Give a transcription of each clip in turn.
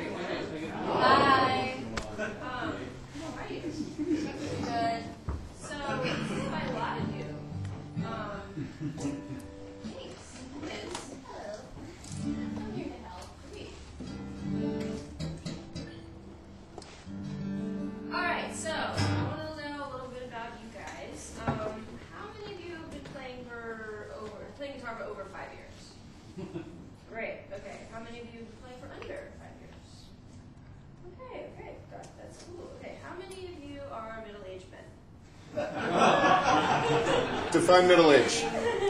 Hi. How are you? Good. So, seen by a lot of you. Thanks. Liz. Hello. I'm here to help. Great. Alright, so, I want to know a little bit about you guys. How many of you have been playing guitar for over 5 years? Great, okay. How many of you have been playing for under 5 years? Okay, that's cool. Okay, how many of you are middle-aged men? Define middle age.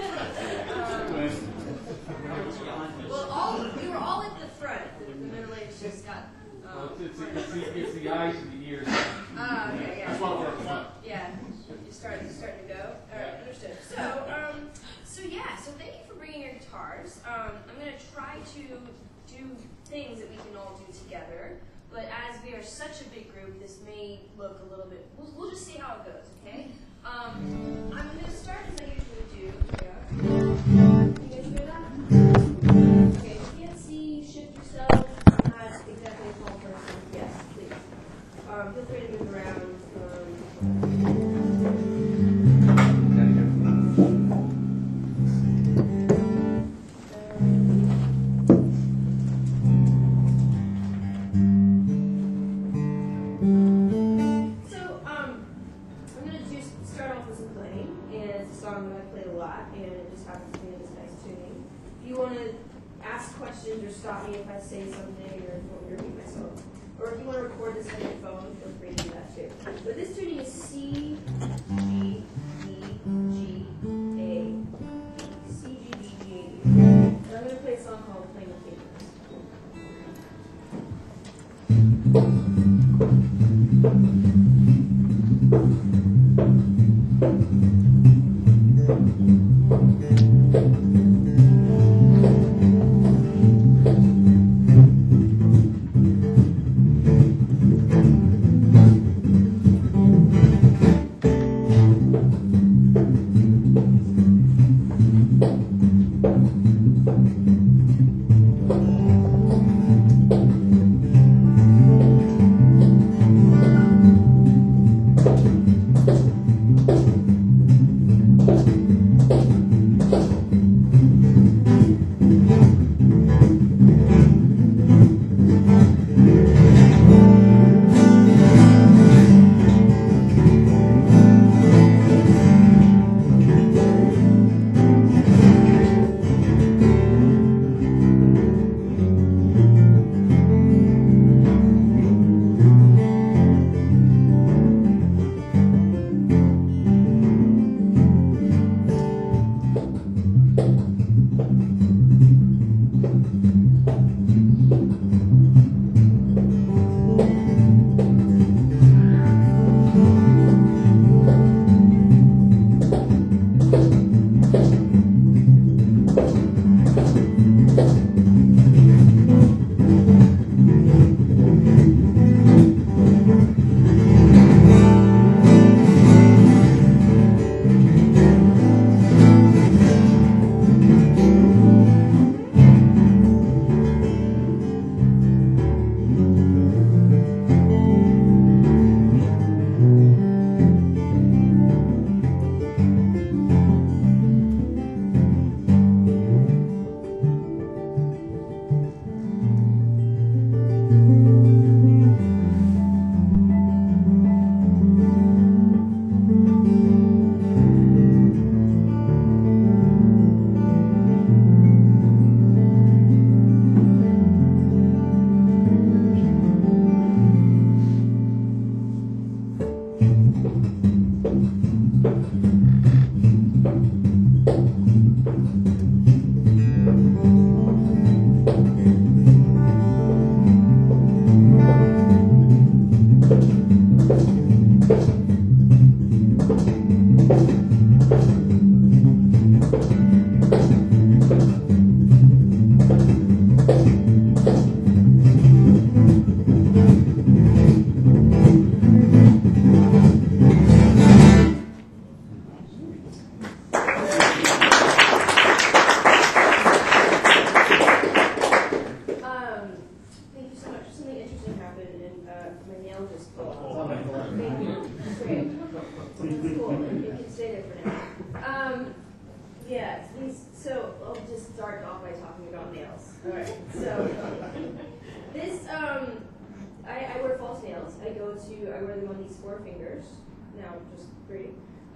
Well, you were all at the front. The middle-aged just got. It's the eyes and the ears. Okay, yeah. That's why we're up front. Yeah, you're starting to go. All right, understood. So thank you for bringing your guitars. I'm going to try to do things that we can all do together. But as we are such a big group, this may look a little bit. We'll just see how it goes, okay? I'm going to start as I usually do. Yeah. You guys hear that? Okay, if you can't see, shift yourself. I'm not exactly a tall person. Yes, please. Feel free to move around. I'm going to just start off with some playing, and it's a song that I play a lot, and it just happens to be in this nice tuning. If you want to ask questions or stop me if I say something or if you want me to repeat myself, or if you want to record this on your phone, feel free to do that too. But this tuning is C, G, E, G, A, C, G, D, G, A, D. And I'm going to play a song called Playing with Fingers. Cool. Thank you. Great. It's cool. It can stay there for now. Yeah, so I'll just start off by talking about nails. Alright, so this, I wear false nails. I wear them on these 4 fingers. Now, just 3.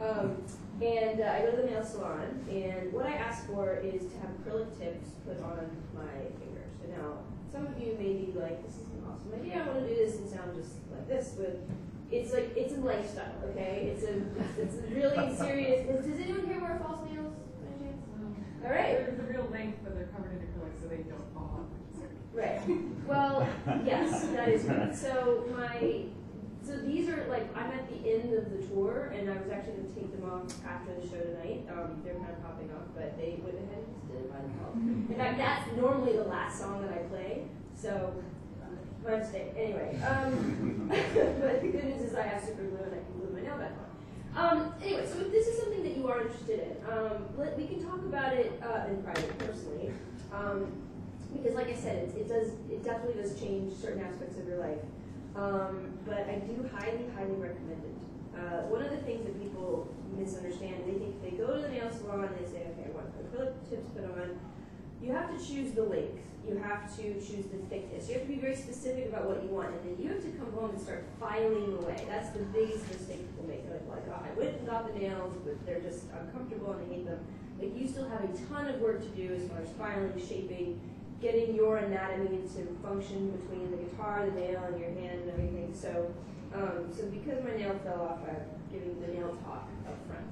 And I go to the nail salon, and what I ask for is to have acrylic tips put on my fingers. And now, some of you may be like, this is an awesome idea, I want to do this and sound just like this, but it's a lifestyle, okay? It's a really serious. Does anyone here wear false nails? All right. They're the real length, but they're covered in acrylic so they don't fall off. Right. Well, yes, that is right. So these are like, I'm at the end of the tour, and I was actually going to take them off after the show tonight. They're kind of popping off, but they went ahead and just did it by themselves. In fact, that's normally the last song that I play. So my mistake. Anyway, but the good news is I have super glue and I can glue my nail back on. Anyway, so if this is something that you are interested in, we can talk about it in private, personally, because like I said, it definitely does change certain aspects of your life. But I do highly, highly recommend it. One of the things that people misunderstand, they think if they go to the nail salon and they say, okay, I want acrylic tips put on, you have to choose the length. You have to choose the thickness. You have to be very specific about what you want, and then you have to come home and start filing away. That's the biggest mistake people make. They're like, oh, I went and got the nails, but they're just uncomfortable and I hate them. Like, you still have a ton of work to do as far as filing, shaping, getting your anatomy to function between the guitar, the nail, and your hand and everything. So because my nail fell off, I'm giving the nail talk up front.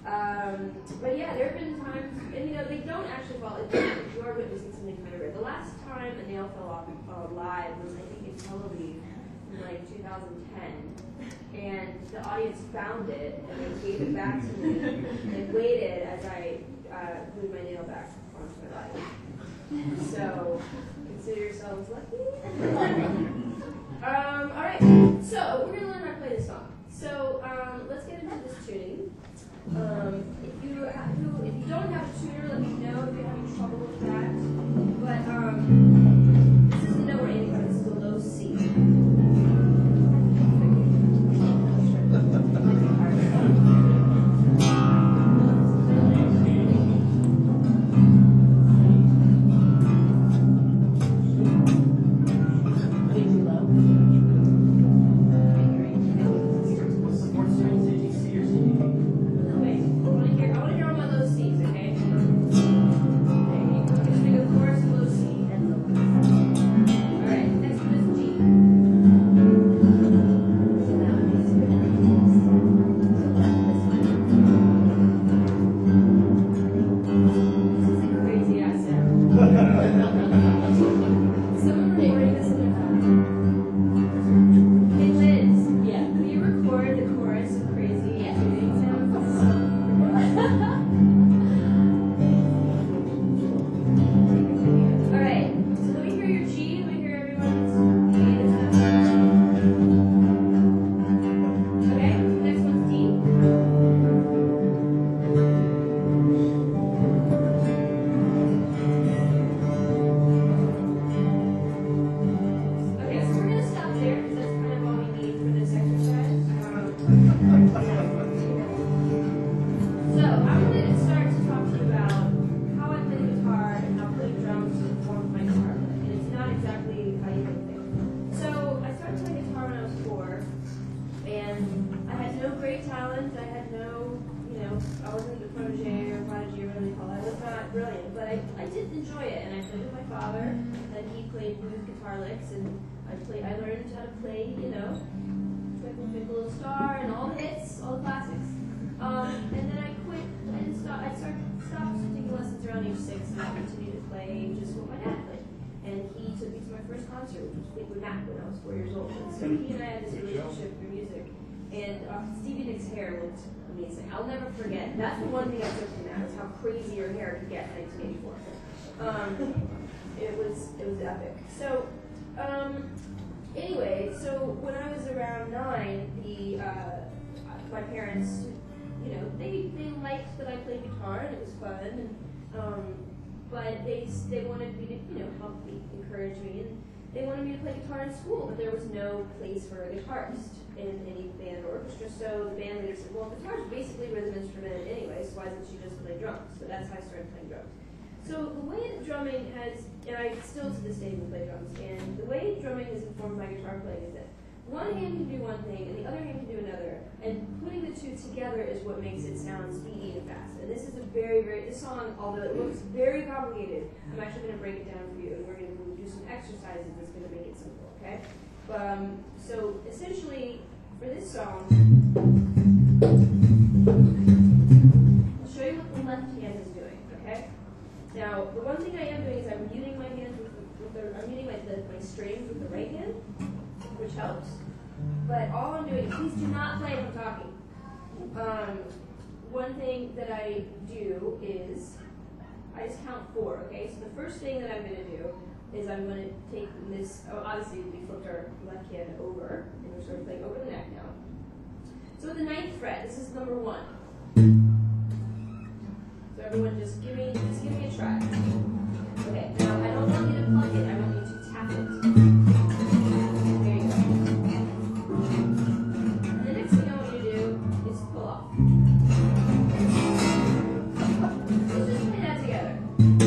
But yeah, there have been times, and they don't actually fall. You are witnessing something kind of rare. The last time a nail fell off live was, I think, in Tel Aviv in like 2010, and the audience found it and they gave it back to me and waited as I glued my nail back onto my body. So consider yourselves lucky. All right, so we're gonna learn how to play this song. So let's get into this tuning. If you don't have a tuner, let me know if you're having trouble with that. But this isn't nowhere anywhere. This is a low C. Stevie Nicks' hair looked amazing. I'll never forget. That's the one thing I took from that, was how crazy her hair could get in 1984. It was epic. So, anyway, so when I was around 9, my parents, they liked that I played guitar and it was fun, and but they wanted me to, help me, encourage me, they wanted me to play guitar in school, but there was no place for a guitarist in any band or orchestra. So the band leader said, well, guitar is basically a rhythm instrument anyway, so why doesn't she just play drums? So that's how I started playing drums. So the way that drumming has, and I still to this day will play drums, and the way drumming has informed my guitar playing is that one hand can do one thing and the other hand can do another, and putting the two together is what makes it sound speedy and fast. And this is a this song, although it looks very complicated, I'm actually going to break it down for you, and we're going to do some exercises that's going to make it simple, okay? So essentially, for this song, I'll show you what the left hand is doing, okay? Now, the one thing I am doing is I'm muting my hands I'm muting my strings with the right hand, which helps. But all I'm doing, please do not play if I'm talking. One thing that I do is I just count 4, okay? So the first thing that I'm going to do is I'm going to take this, obviously we flipped our left hand over, and we're sort of playing over the neck now. So with the 9th fret, this is number 1. So everyone just give me a try. Okay, now I don't want you to pluck it, I want you to tap it. There you go. And the next thing I want you to do is pull off. Let's just play that together.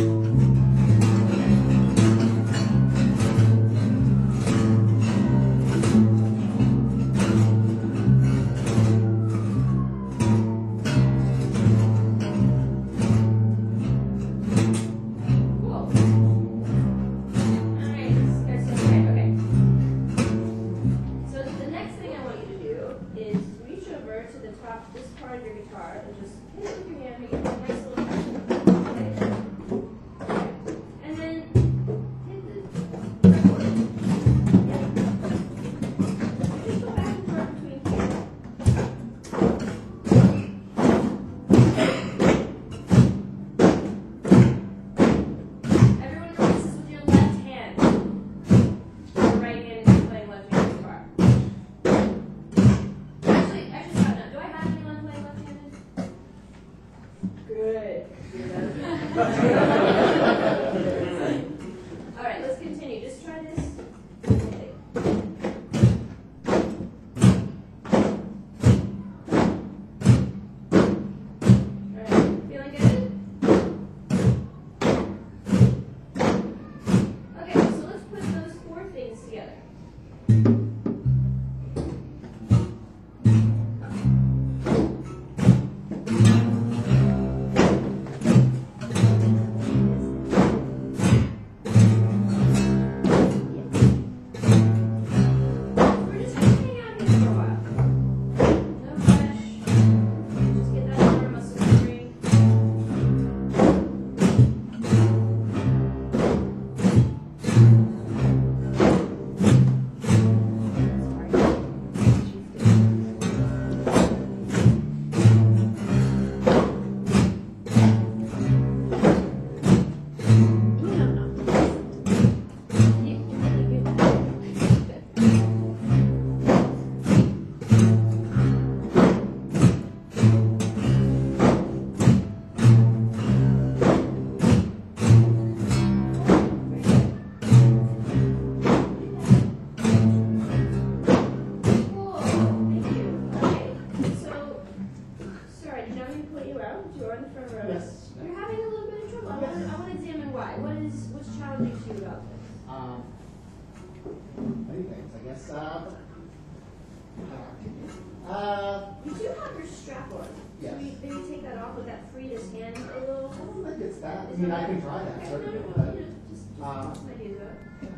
Many things, I guess. You do have your strap on. Yes. So maybe take that off. Would that free his hand a little? I don't think it's that. I mean, I can try that, certainly. No, But, just an idea though.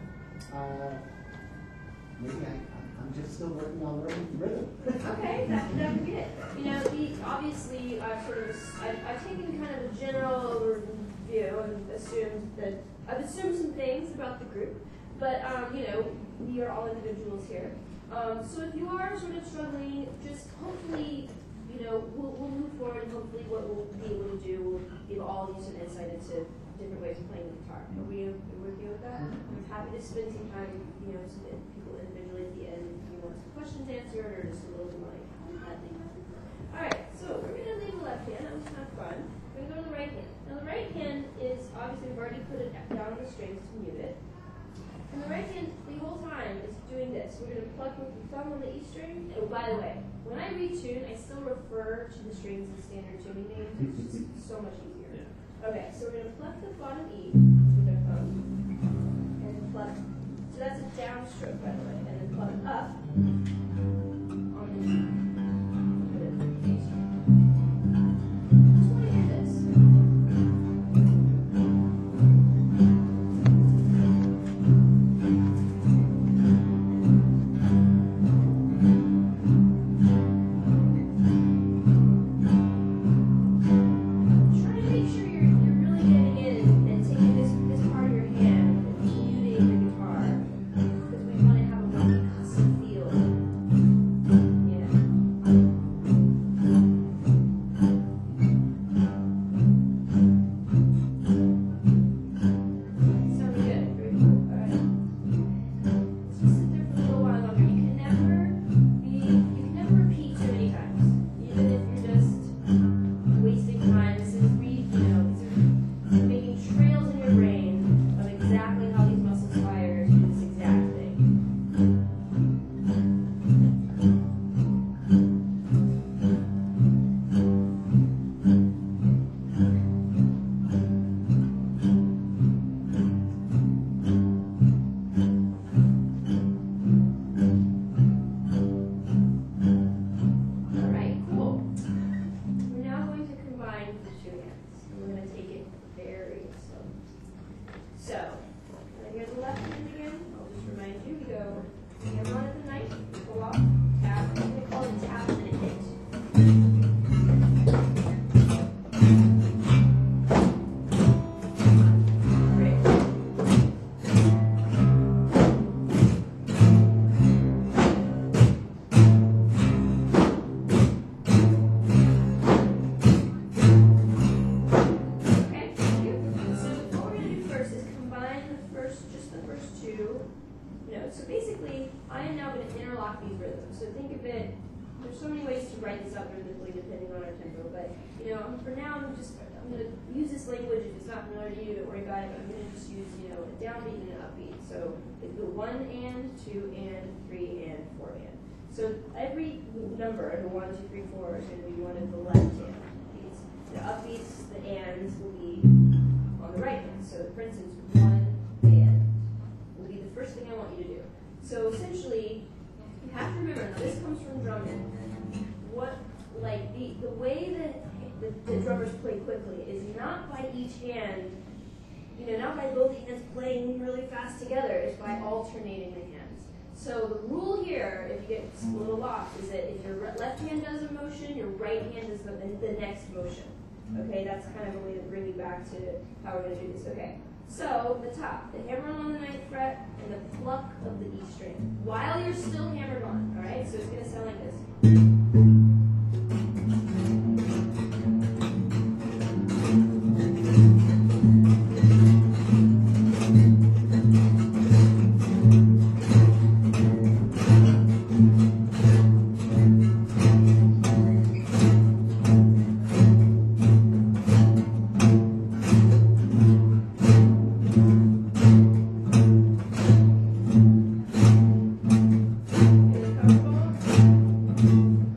maybe I'm just still working on rhythm. Okay, that would be it. You know, obviously I've taken kind of a general overview and I've assumed some things about the group, but you know, we are all individuals here. So if you are sort of struggling, just hopefully, you know, we'll move forward, and hopefully what we'll be able to do will give all of you some insight into different ways of playing the guitar. Are we okay with that? I'm happy to spend some time, you know, some people individually at the end if you want some questions answered or just a little bit like, alright, so we're going to leave the left hand. That was kind of fun. We're going to go to the right hand. Now the right hand is, obviously we've already put it down on the strings to mute it. And the right hand, the whole time, is doing this. We're going to pluck with the thumb on the E string. And by the way, when I retune, I still refer to the strings as standard tuning names. It's just so much easier. Okay, so we're going to pluck the bottom E with our thumb. And pluck. So that's a downstroke, by the way. And then pluck up on the G. With a G string. Just want to hear this. Try to make sure you're really getting in and taking this part of your hand and muting the guitar, because we want to have a more percussive feel. Yeah. Sounds good. Very cool. All right. Let's just sit there for a little while longer. You can never repeat too many times, even if you're just wasting time. This is these are making trails in your brain of exactly how these muscles fire to do this exact thing. All right, cool. We're now going to combine the two hands. And we're going to take it very slow. So, here's the left hand again. I'll just remind you, we go hammer on at the knife, pull off, tap. I'm going to call it tap and a hit. Great. Okay, thank you. So what we're going to do first is combine just the first two notes. So basically, I am now going to interlock these rhythms. So think of it, there's so many ways to write this up rhythmically depending on our tempo, but for now I'm going to use this language. If it's not familiar to you, don't worry about it, but I'm going to just use, a downbeat and an upbeat. So it's the 1 and, 2 and, 3 and, 4 and. So every number, the 1, 2, 3, 4 is going to be one of the left hand. The upbeats, the ands will be on the right hand. So for instance, 1 and will be the first thing I want you to do. So essentially, you have to remember, now this comes from drumming. The way that the drummers play quickly is not by each hand, not by both hands playing really fast together, it's by alternating the hands. So the rule here, if you get a little lost, is that if your left hand does a motion, your right hand does the next motion. Okay, that's kind of a way to bring you back to how we're going to do this. Okay, so the top, the hammer on the 9th fret, and the pluck of the E string, while you're still hammered on, all right? So it's going to sound like this. Is it comfortable?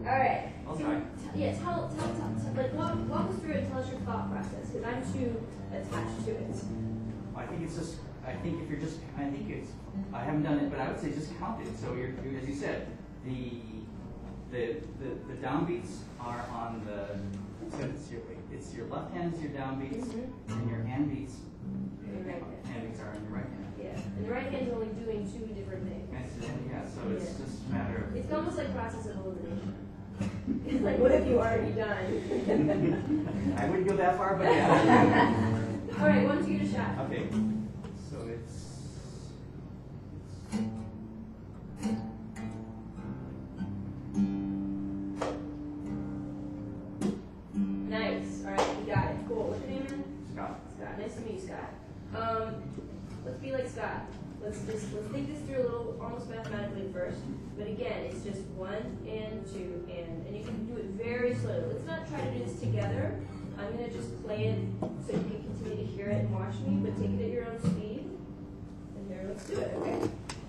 All right. I'll So, try. Yeah, tell, like, walk us through it. Tell us your thought process, because I'm too attached to it. I think it's just, I think if you're just, I think it's, I haven't done it, but I would say just count it. So you're as you said, the downbeats are on the, it's your left hand is your downbeats, and your hand beats, Your right hand. hand beats are on your right hand. Yeah. And the right hand is only doing two different things. Yeah, so it's Yeah. just a matter of. It's almost like process of elimination. It's like, what have you already done? I wouldn't go that far, but yeah. All right, why don't you give it a shot? Okay, so it's. Nice. All right, you got it. Cool. What's your name, man? Scott. Scott. Nice to meet you, Scott. Let's be like Scott. Let's think this through a little, almost mathematically first. But again, it's just 1 and 2 and you can do it very slowly. Let's not try to do this together. I'm gonna just play it so you can continue to hear it and watch me, but take it at your own speed. And here, let's do it. Okay.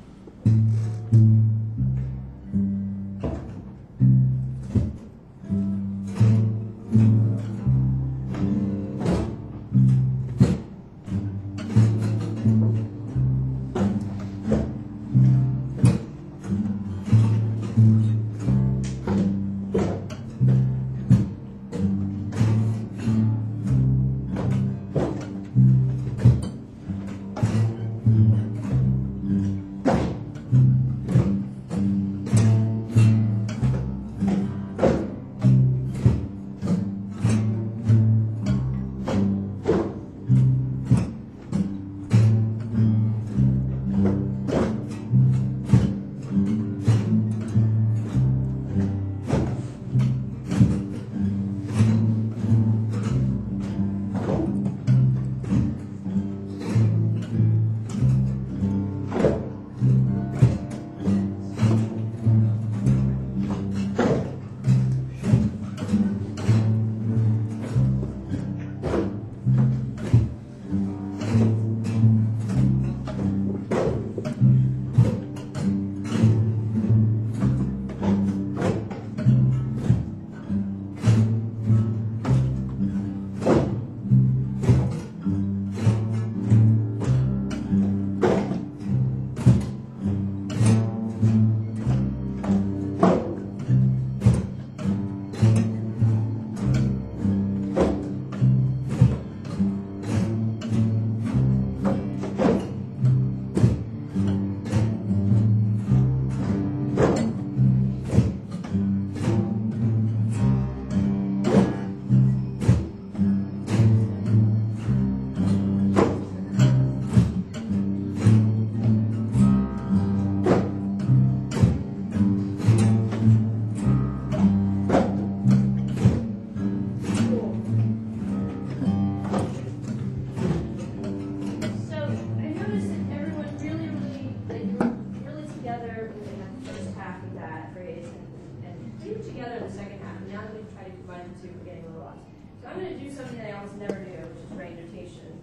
So I'm going to do something that I almost never do, which is write notation.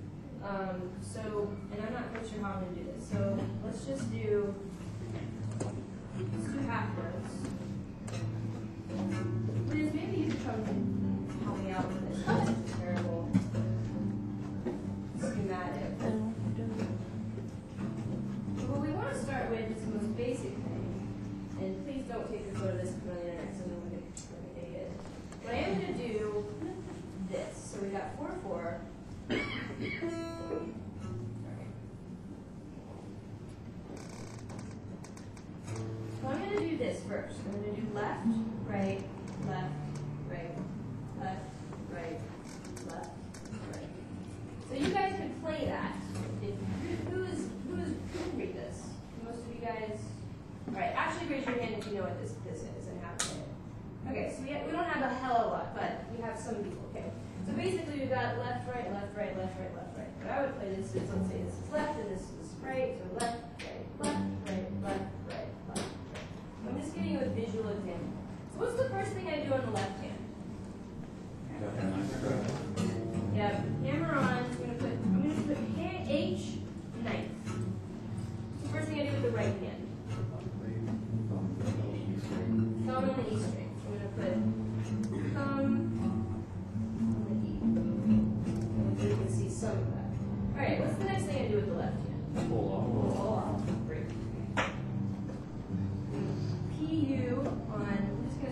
And I'm not quite sure how I'm going to do this. So let's do half notes. Liz, maybe you could come help me out with this. This is terrible schematic. What we want to start with is the most basic thing. And please don't take a photo of this from the internet so no one can like an idiot. What I am going to do this. So we got 4, 4. So I'm going to do this first. I'm going to do left, right, left, right, left, right, left, right. So you guys can play that. Who can read this? Most of you guys. All right. Actually, raise your hand if you know what this is and how to play it. Okay. So we don't have a hell of a lot, but we have some people. Okay. So basically, we've got left, right, left, right, left, right, left, right. But I would play this as, let's say this is left and this is right. So left, right, left, right, left, right, left, right. I'm just giving you a visual example. So what's the first thing I do on the left hand? Yeah, hammer on. I'm gonna put H, knife. So first thing I do with the right hand. Thumb on the E string. So I'm gonna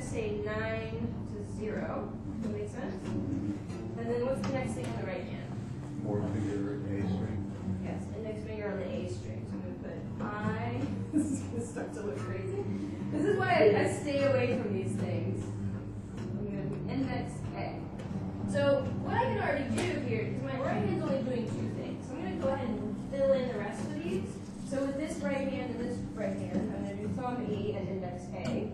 say 9 to 0. Does that make sense? And then what's the next thing on the right hand? Four finger A string. Yes, index finger on the A string. So I'm going to put I. This is going to start to look crazy. This is why I stay away from these things. I'm going to do index A. So what I can already do here is my right hand's only doing two things. So I'm going to go ahead and fill in the rest of these. So with this right hand and this right hand, I'm going to do thumb E and index A.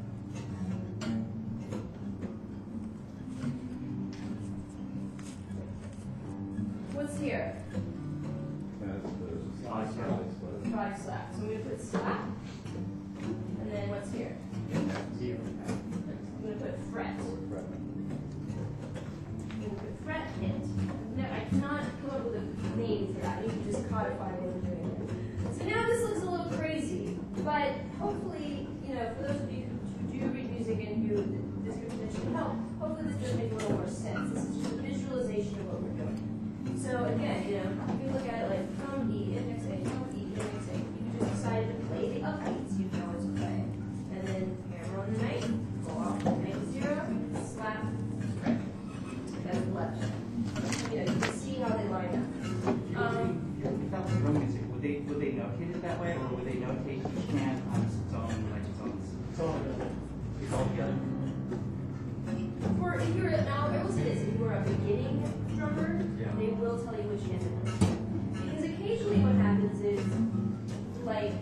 What's here? That's the Slide slap. Five slap. So I'm going to put slap. And then what's here? Zero. I'm going to put fret. I'm going to put fret hint. No, I cannot come up with a name for that. You can just codify what we're doing here. So now this looks a little crazy, but hopefully, for those of you who do read music and who this could potentially help, hopefully this does make a little more sense. This is just a visualization of what we're doing. So again, you can look at it like thumb E, index A, thumb E, index A. You can just decide to play the upbeats, you can always play. And then hammer on the night, go off the night 0, slap, fret. That's the left. You can see how they line up. If that was drum music, would they notate it that way, or would they notate each hand on its own, like its own? It's all good. It's all together. For if you're now, I will say this: if you're a beginning drummer, Yeah. they will tell you which hand to play. Because occasionally, what happens is, like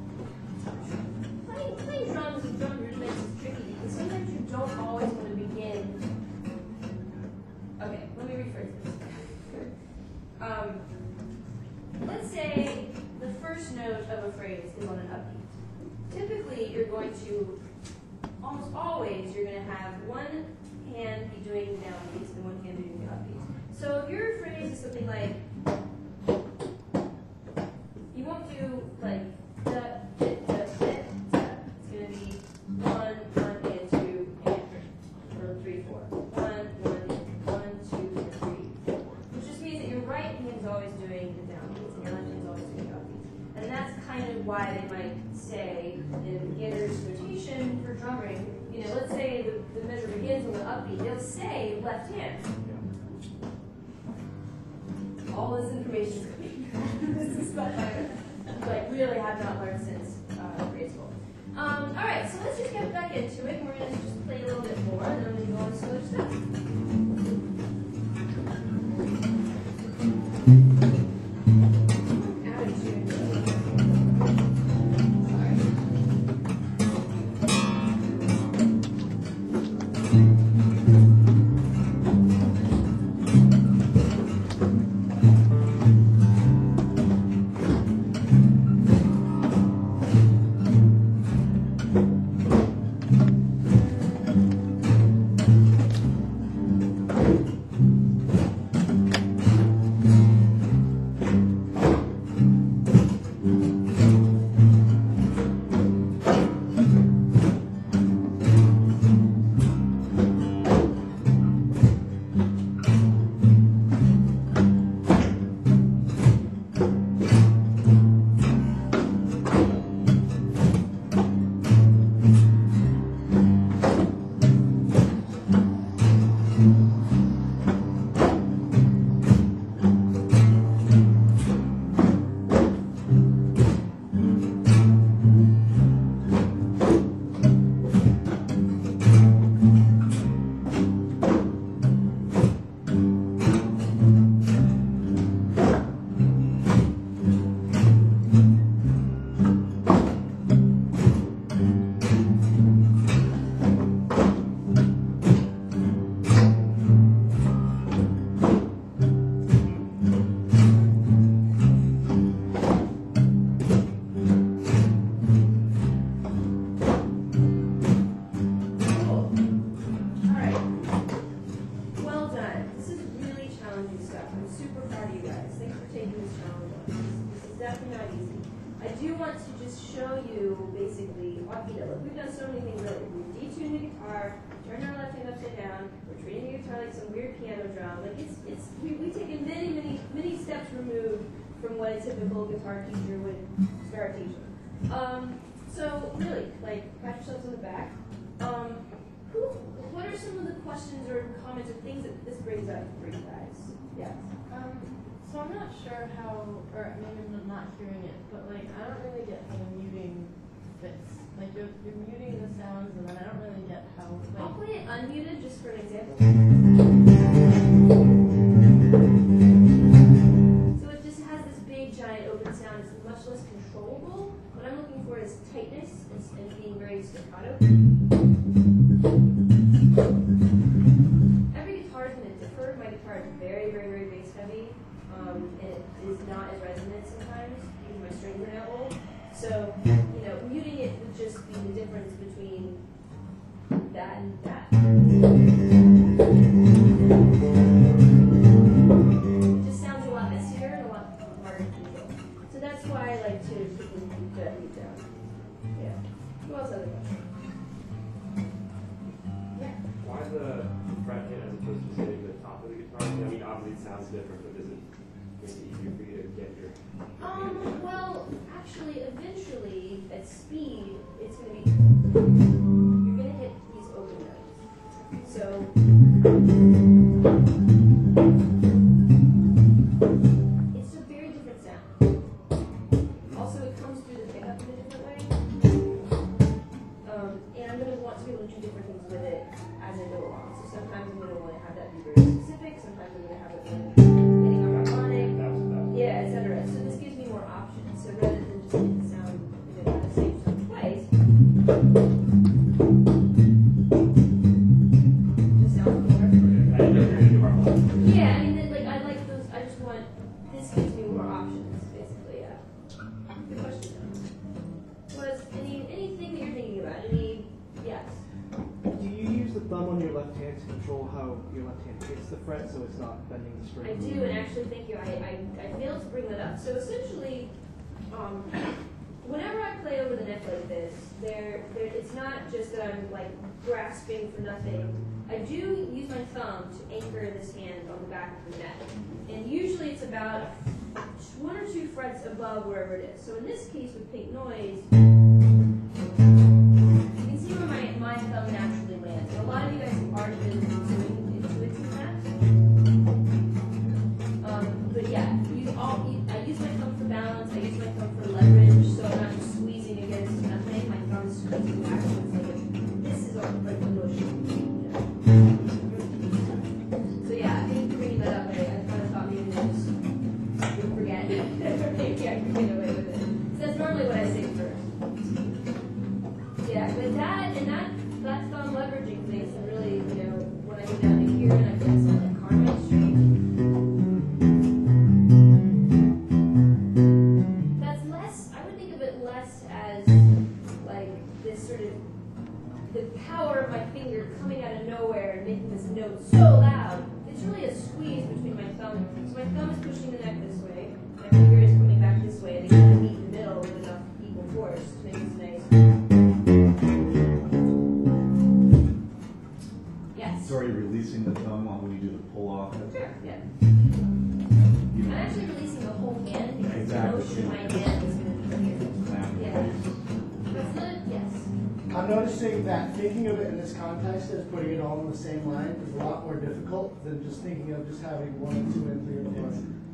playing drums and drum rudiments is tricky because sometimes you don't always want to begin. Okay, let me rephrase this. Let's say the first note of a phrase is on an upbeat. Typically, you're going to, almost always, you're going to have one hand be doing the downbeats and one hand doing the upbeats. So if your phrase is something like, you won't do like da, da, da, da, da. It's going to be 1, 1, and 2, and 3, or 3, 4. 1, 1, 2, and 3, 4. Which just means that your right hand is always doing the downbeats and your left hand is always doing the upbeats. And that's kind of why they might say in beginner's notation for drumming, let's say the measure begins on the upbeat, they'll say left hand. All this information is coming. This is stuff I really have not learned since grade school. All right, so let's just get back into it. We're going to just play a little bit more, and then we're going to go on to some other stuff. Out of tune. We've done so many things really. We've detuned the guitar, turned our left hand upside down, we're treating the guitar like some weird piano drum. Like we've taken many steps removed from what a typical guitar teacher would start teaching. So really, like pat yourselves on the back. some of the questions or comments or things that this brings up for you guys? Yes. So I'm not sure how, or maybe I'm not hearing it, but like I don't really get how the muting fits. Like you're muting the sounds, and then I don't really get how. I'll Like, play it unmuted just for an example. So it just has this big, giant, open sound. It's much less controllable. What I'm looking for is tightness and being very staccato. Every guitar is going to differ. My guitar is very, very, very bass heavy. And it is not as resonant sometimes because my strings are now old. So, muting it would just be the difference between that and that. It just sounds a lot messier and a lot harder to control. So that's why I like to keep the beat down. Yeah. Who else has a question? Yeah. Why the fret hit as opposed to sitting at the top of the guitar? I mean, obviously it sounds different, but is it easier for you to get your... Well, actually, eventually, at speed, it's going to be... You're going to hit these open notes. So... It's a very different sound. Also, it comes through the pickup in a different way. And I'm going to want to be able to do different things with it as I go along. So sometimes I'm going to want to have that be very specific. Sometimes I'm going to have it hitting a harmonic. Yeah, etc. So this gives me more options. So rather than just hitting the sound at the same time twice, just sounds more. Yeah, I mean, like I like those. I just want this gives me more options, basically. Yeah. Good question. Was anything that you're thinking about? Yes. Do you use the thumb on your left hand to control how your left hand hits the fret so it's not bending the string? I do, and actually, thank you. I failed to bring that up. So essentially, whenever I play over the neck like this, it's not just that I'm like grasping for nothing. I do use my thumb to anchor this hand on the back of the neck, and usually it's about 1 or 2 frets above wherever it is. So in this case with Pink Noise, you can see where my thumb naturally lands. And a lot of you guys have already been intuiting that. But yeah, I use my thumb for balance, I use my thumb for leverage, so I'm not just squeezing against nothing, my thumb is squeezing back, so it's like, this is all like the motion. So yeah, I think bringing that up, I kind of thought maybe I just would forget, or maybe I could get away with it. So that's normally what I say first. Yeah, but that thumb leveraging things, and really, when I go down to here and I feel some like Carmine string, that's less, I would think of it less as like this sort of, the power of my finger coming out of nowhere and making this note so loud. It's really a squeeze between my thumb. So my thumb is pushing the neck this way, my finger is coming back this way, and they kind of meet in the middle with enough equal force to make this nice. Yes. So are you releasing the thumb when you do the pull off? Sure, yeah. You I'm know, actually releasing the whole hand because Exactly. the motion of my hand is going to be here. slam Yeah. the bass. That's good, yes. I'm noticing that thinking of it in this context as putting it all in the same line is a lot more difficult than just thinking of just having 1, 2, and 3, and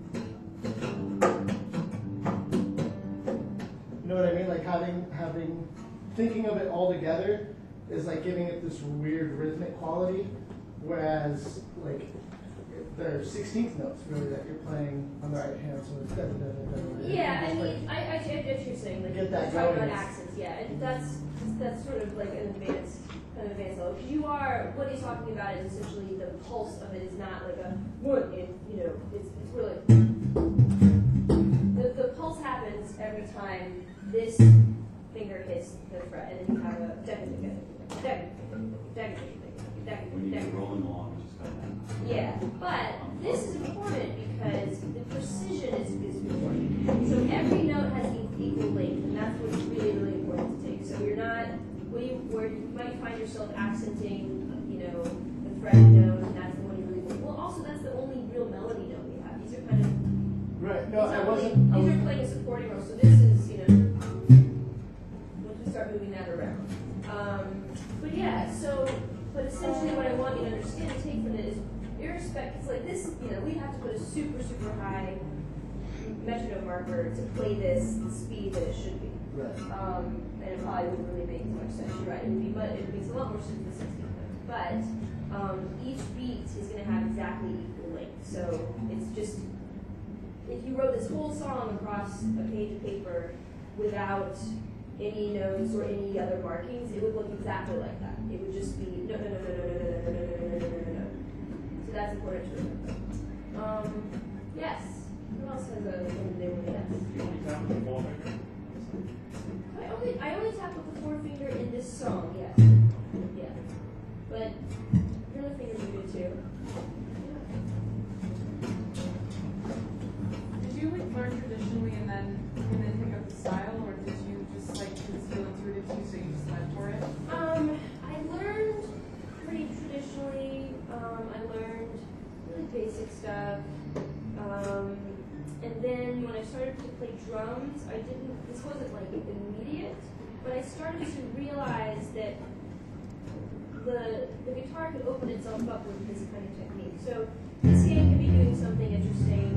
4. You know what I mean? Like thinking of it all together is like giving it this weird rhythmic quality, whereas like there are 16th notes really that you're playing on the right hand, so it's Yeah, I mean, I get what you're saying. Like, Get that talking about going. accents, yeah, and that's sort of like an advanced level. Because what he's talking about is essentially the pulse of it is not like a one. It's really the pulse happens every time this finger hits the fret, and then you have a When you're rolling along, it's just kind of... Yeah, but this is important because the precision is important. So every note has equal length, and that's what's really, really important to take. So you're not, where you might find yourself accenting, the fret note, and that's the one you really want. Well, also that's the only real melody note we have. These are kind of Right. No, these I are wasn't. These are playing a supporting role. So this is, once we start moving that around. But yeah, but essentially what I want understand and take from it is irrespective. It's like this, you know, we'd have to put a super, super high metronome marker to play this the speed that it should be. Right. And it probably wouldn't really make much sense. You're right. It makes a lot more sense than 16 notes. But each beat is going to have exactly equal length. So it's just, if you wrote this whole song across a page of paper without any notes or any other markings, it would look exactly like that. It would just be no, no, no, no, no, no, no, no, no, no, no, no, no, no. So that's important to remember. Yes. Who else has a name with yes? I only tap with the forefinger in this song, yes. Yeah. But your other fingers are good too. Did you like learn traditionally and then pick up the style, or did you just like just feel intuitive to you, so you just went for it? I learned pretty traditionally. I learned really basic stuff. And then when I started to play drums, this wasn't like immediate, but I started to realize that the guitar could open itself up with this kind of technique. So this game could be doing something interesting.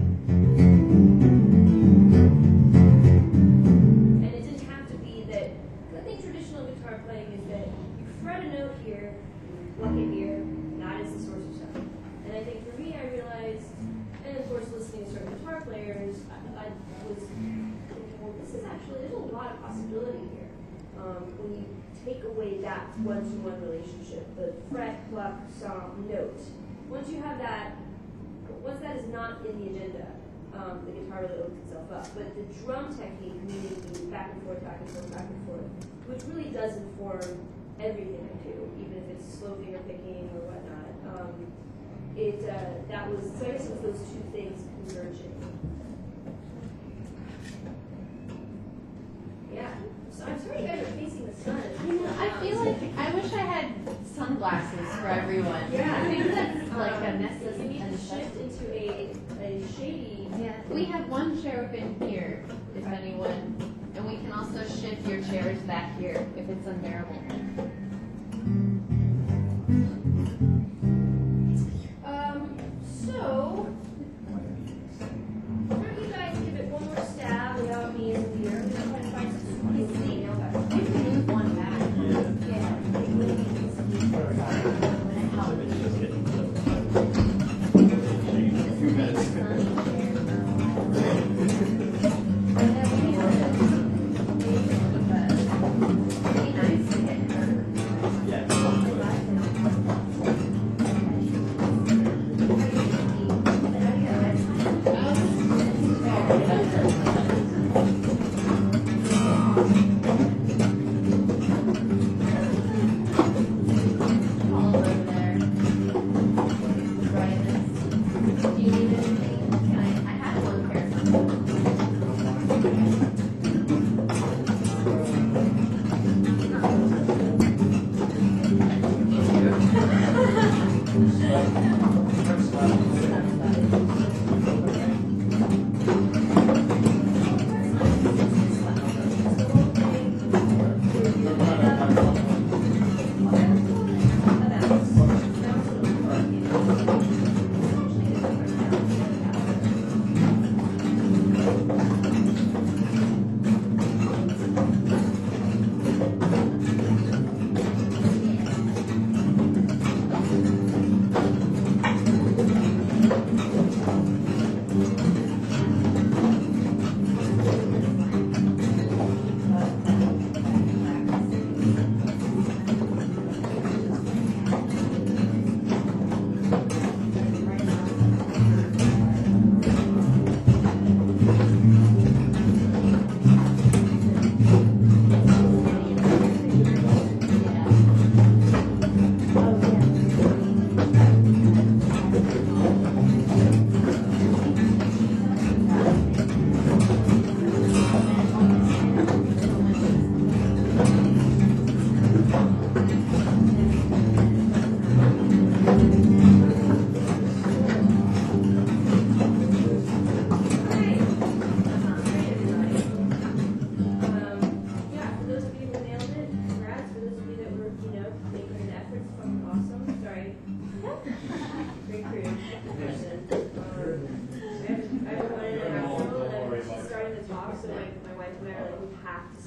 And it didn't have to be that, I think traditional guitar playing is that you fret a note here, pluck it here, and that is the source of sound. And I think for me, I realized, and of course listening to certain guitar players, I was thinking, well, this is actually, there's a lot of possibility here. When you take away that one-to-one relationship, the fret, pluck, song, note. Once you have that, once that is not in the agenda, the guitar really opens itself up. But the drum technique, meaning the back and forth, back and forth, back and forth, which really does inform everything I do, even if it's slow finger picking or whatnot. That was, so I guess it was those two things converging. Yeah. So I'm sorry you guys are facing the sun. I feel like I wish I had sunglasses for everyone. Yeah. I think that's like a You necessity. need to shift into a shady. Yeah, we have one chair up in here, if anyone, and we can also shift your chairs back here if it's unbearable. So, why don't you guys give it one more stab without me in here? I'm gonna try to find some sweet thing. You can move one back. All over there. Brightness. Do you need anything? Can I have one pair of sunglasses.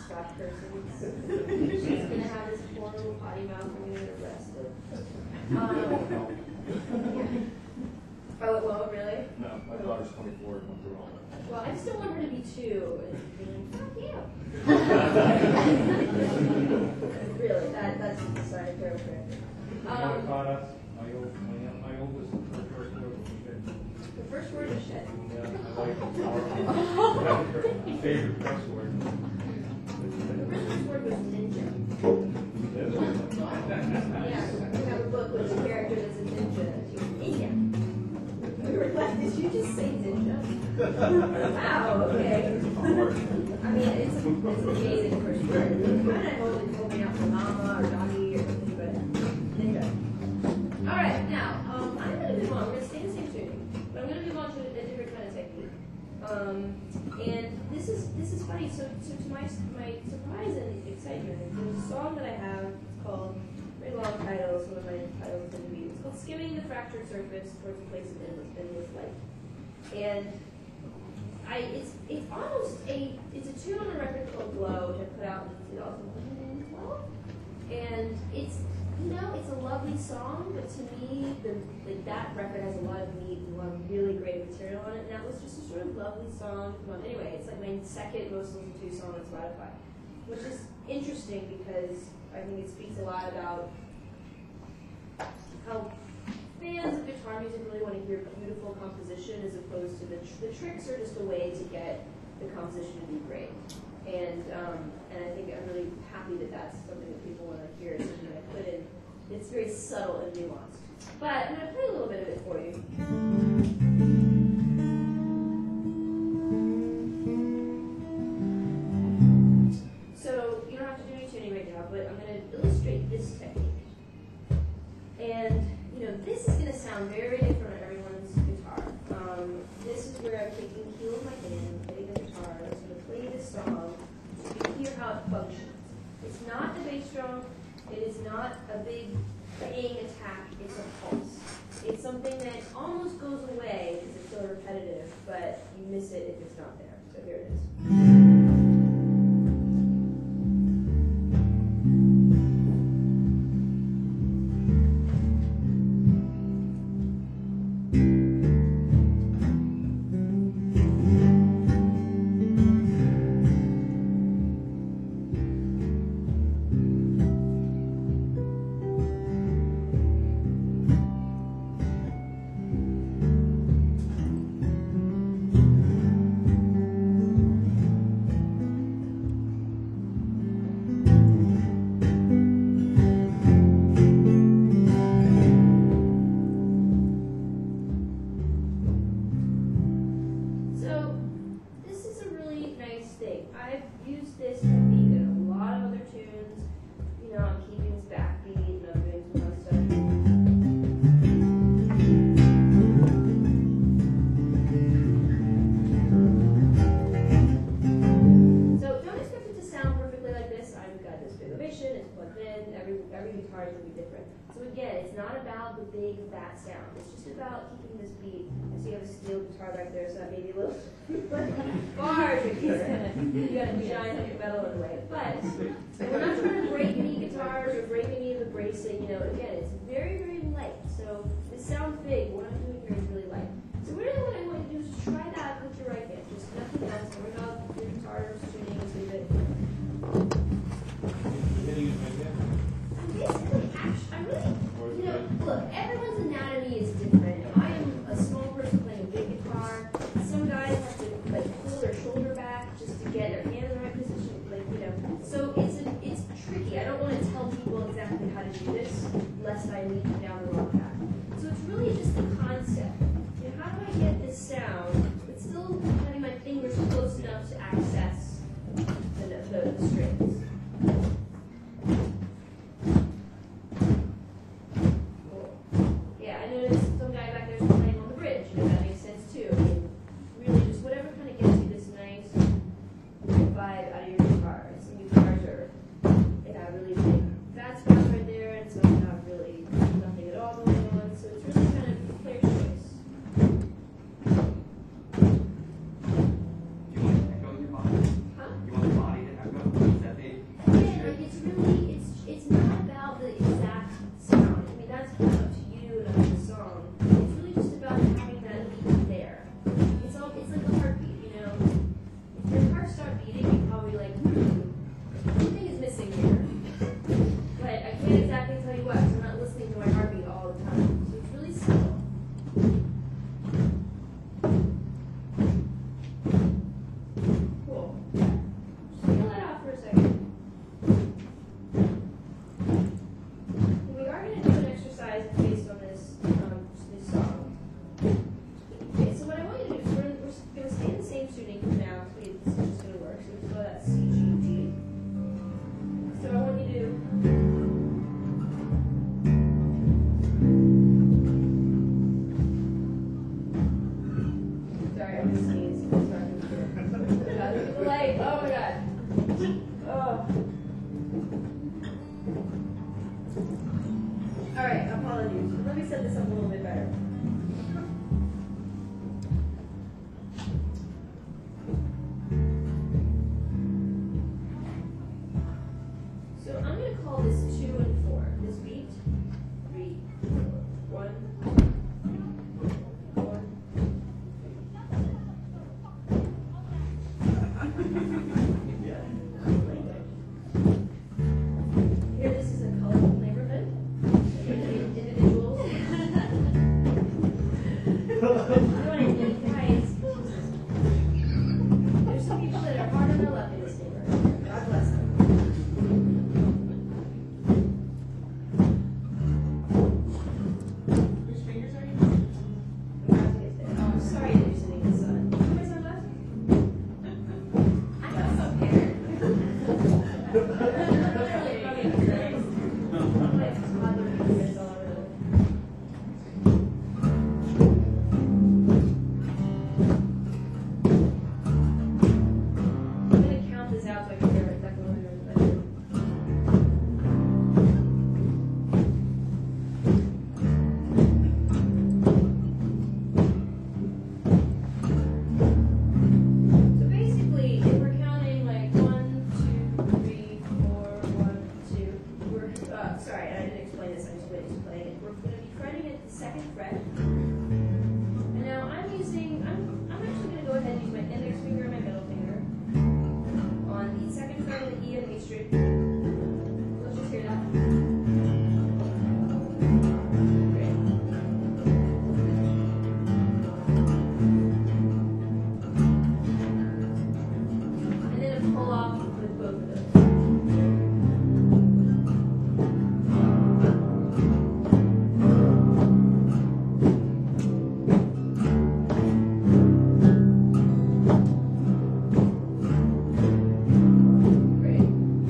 stop cursing. She's gonna have this horrible potty mouth. I'm gonna get arrested. Yeah. Oh, it won't really? No, my daughter's 24 and went through all that. Well, I just don't want her to be 2 and be like, fuck you. Really, that's the sign of girlfriend. Caught us. My oldest, her first word was shit. The first word is shit. Yeah, I like it. Favorite curse word. The first word was ninja. Yeah, we have a book with a character that's a ninja. She's an ninja. We were like, did you just say ninja? Wow, okay. I mean, it's amazing first word. I don't know if told me out for mama or doggy or something, but ninja. Alright, now, I'm going to move on. We're going to stay in the same tuning, but I'm going to move on to a different kind of technique. And this is funny. So to my surprise and excitement, there's a song that I have. It's called, very long title, so one of my titles going to be. It's called "Skimming the Fractured Surface Towards a Place of Endless Light." And it's almost it's a tune on a record called "Glow," which I put out in 2012, and it's it's a lovely song, but to me that record has a lot of meat and a lot of really great material on it, and that was just a sort of lovely song. Anyway, it's like my second most listened to song on Spotify, which is interesting because I think it speaks a lot about how fans of guitar music really want to hear beautiful composition as opposed to the tricks are just a way to get the composition to be great. And I think I'm really happy that that's something that people want to hear. It's something that I put in. It's very subtle and nuanced. But I'm going to play a little bit of it for you. So you don't have to do any tuning right now, but I'm going to illustrate this technique. And this is going to sound very different on everyone's guitar. This is where I'm taking the heel of my hand, playing the guitar. I'm going to play this song so you can hear how it functions. It's not the bass drum. It is not a big bang attack. It's a pulse. It's something that almost goes away because it's so repetitive, but you miss it if it's not there. So here it is. set this up a little bit better. So I'm going to call this 2 and 4. This beat, 3, 4, 1, 1. Here, this is a colorful neighborhood. Individuals. I want to get guys. There's some people that are hard on their luck in this neighborhood. God bless them. Whose fingers are you? I'm about to get there. Oh, I'm sorry that you're sitting in the sun. Am I sunglasses? I'm not so paired. I'm gonna count this out so I can figure out exactly what I'm doing. So basically, if we're counting like 1, 2, 3, 4, 1, 2, we're sorry, I didn't explain this. I'm just waiting to play it. We're going to be fretting at the 2nd fret. And now I'm actually going to go ahead and use my index finger and my middle finger on the 2nd fret of the E and the H string. Let's just hear that. Great. And then a pull off with both of those. Great.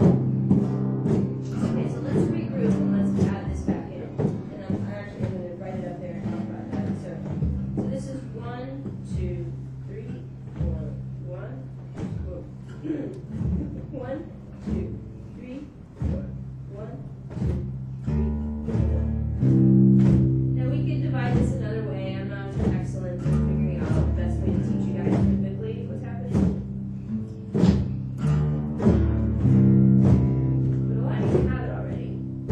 Okay, so let's regroup and let's add this back in. And I'm actually going to write it up there and talk about that. So this is 1, 2, 3, 4, 1, 1, 2, 3, 4, 1, 2, 3, 4. Now we could divide this another way. I'm not excellent at figuring out the best way to teach you guys rhythmically what's happening. But a lot of you have it already.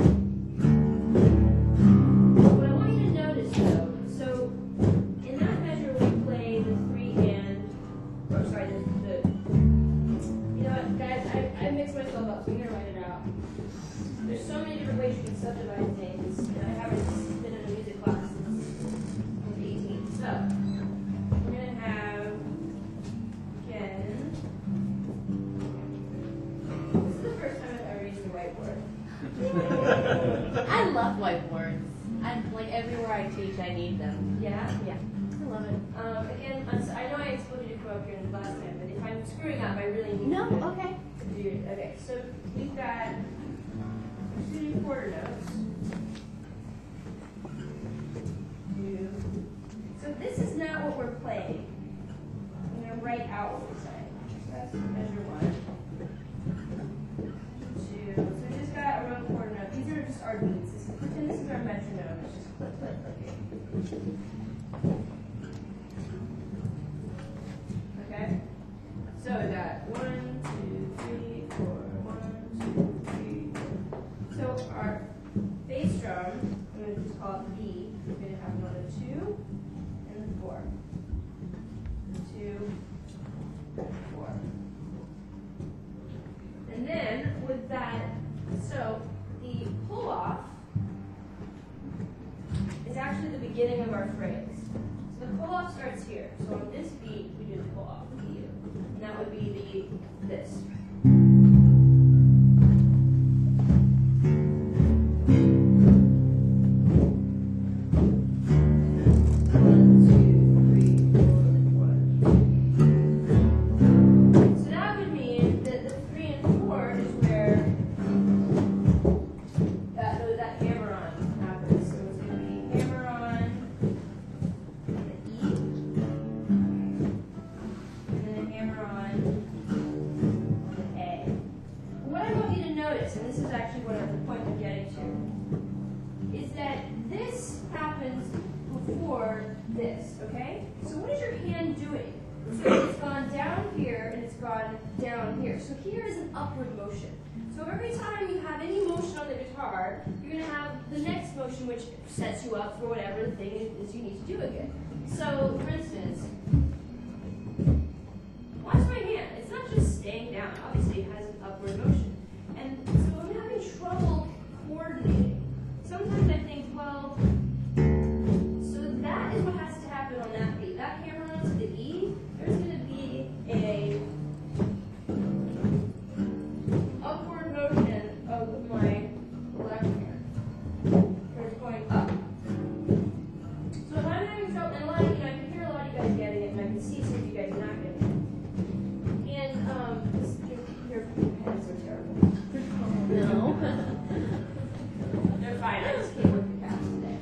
What I want you to notice though, so in that measure we play the 3 and, or sorry, you know what, guys, I mixed myself up, so I'm going to write it out. There's so many different ways you can subdivide things, and I haven't been in a music class since I was 18. So, we're going to have, again, this is the first time I've ever used a whiteboard. I love whiteboards. I'm like everywhere I teach, I need them. Yeah? Yeah, I love it. Again, I know I exploded you to come up here in the last time, but if I'm screwing up, I really need No, you to okay. do it. Okay, so we've got student quarter notes. So this is not what we're playing. I'm going to write out what we're saying. So that's measure 1. 2. So we just got a row quarter note. These are just our beats. Pretend this is our metronome. It's just click, click, click. Okay? So we got 1, 2, 3, 4, 1, 2, 3, 4. So our bass drum, I'm going to just call it B. We're going to have another 2 and 4. 2, 4. And then with that, so the pull off is actually the beginning of our phrase. So the pull off starts here. So on this beat, we do the pull off, the U. And that would be this. So that would mean that the 3 and 4 is where that hammer on happens. So it's going to be hammer on, and the E, and then a hammer on the A. here. So here is an upward motion. So every time you have any motion on the guitar, you're going to have the next motion which sets you up for whatever the thing is you need to do again. So, for instance, watch my hand. It's not just staying down. Obviously, it has an upward motion. And so I'm having trouble coordinating. Sometimes I think, well, so that is what has to happen on that beat. That hammer onto the E, there's going to be a upward motion of my left hand. Where it's going up. So if I'm having trouble, and a lot of, I can hear a lot of you guys getting it, and I can see some of you guys not getting it. And your pens are terrible. No. They're fine. I just can't work the cats today.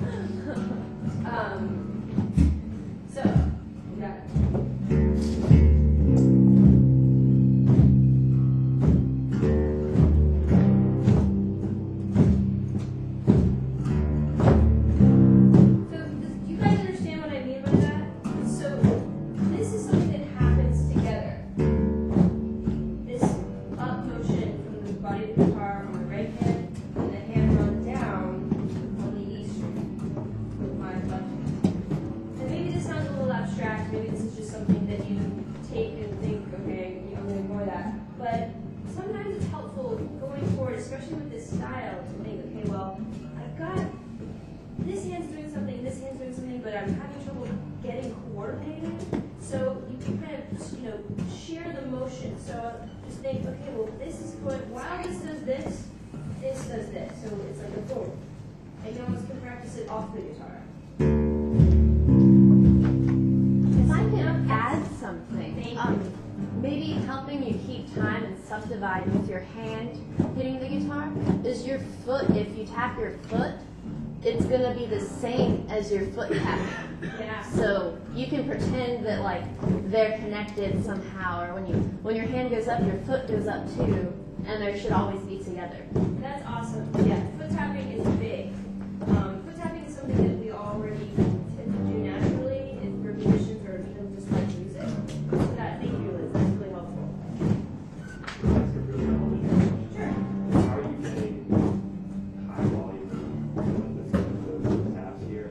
So we got it. So do you guys understand what I mean by that? So this is something that happens together. This up motion from the body of the guitar on the right hand and the hand run down on the E string with my left hand. And maybe this sounds a little abstract, maybe this is just something that you take and think, okay, I'm going to ignore that. But sometimes it's helpful going forward, especially with this style, to think, okay, well, I've got this hand's doing something, this hand's doing something, but I'm having trouble getting coordinated. So you can kind of, share the motion. So just think, okay, well, this is going, while this does this does this. So it's like a boom. And you almost can practice it off the guitar. If I can add something, Thank you. maybe helping you keep time and subdivide with your hand hitting the guitar is your foot. If you tap your foot, it's gonna be the same as your foot tap. Yeah. So you can pretend that like they're connected somehow, or when your hand goes up, your foot goes up too, and they should always be together. That's awesome. Yeah, foot tapping is big. Foot tapping is something that we already tend to do naturally if we're musicians or even just like music. So that, thank you, Liz. That's really helpful. That's a really helpful question. Sure. How are you getting high volume with the taps here?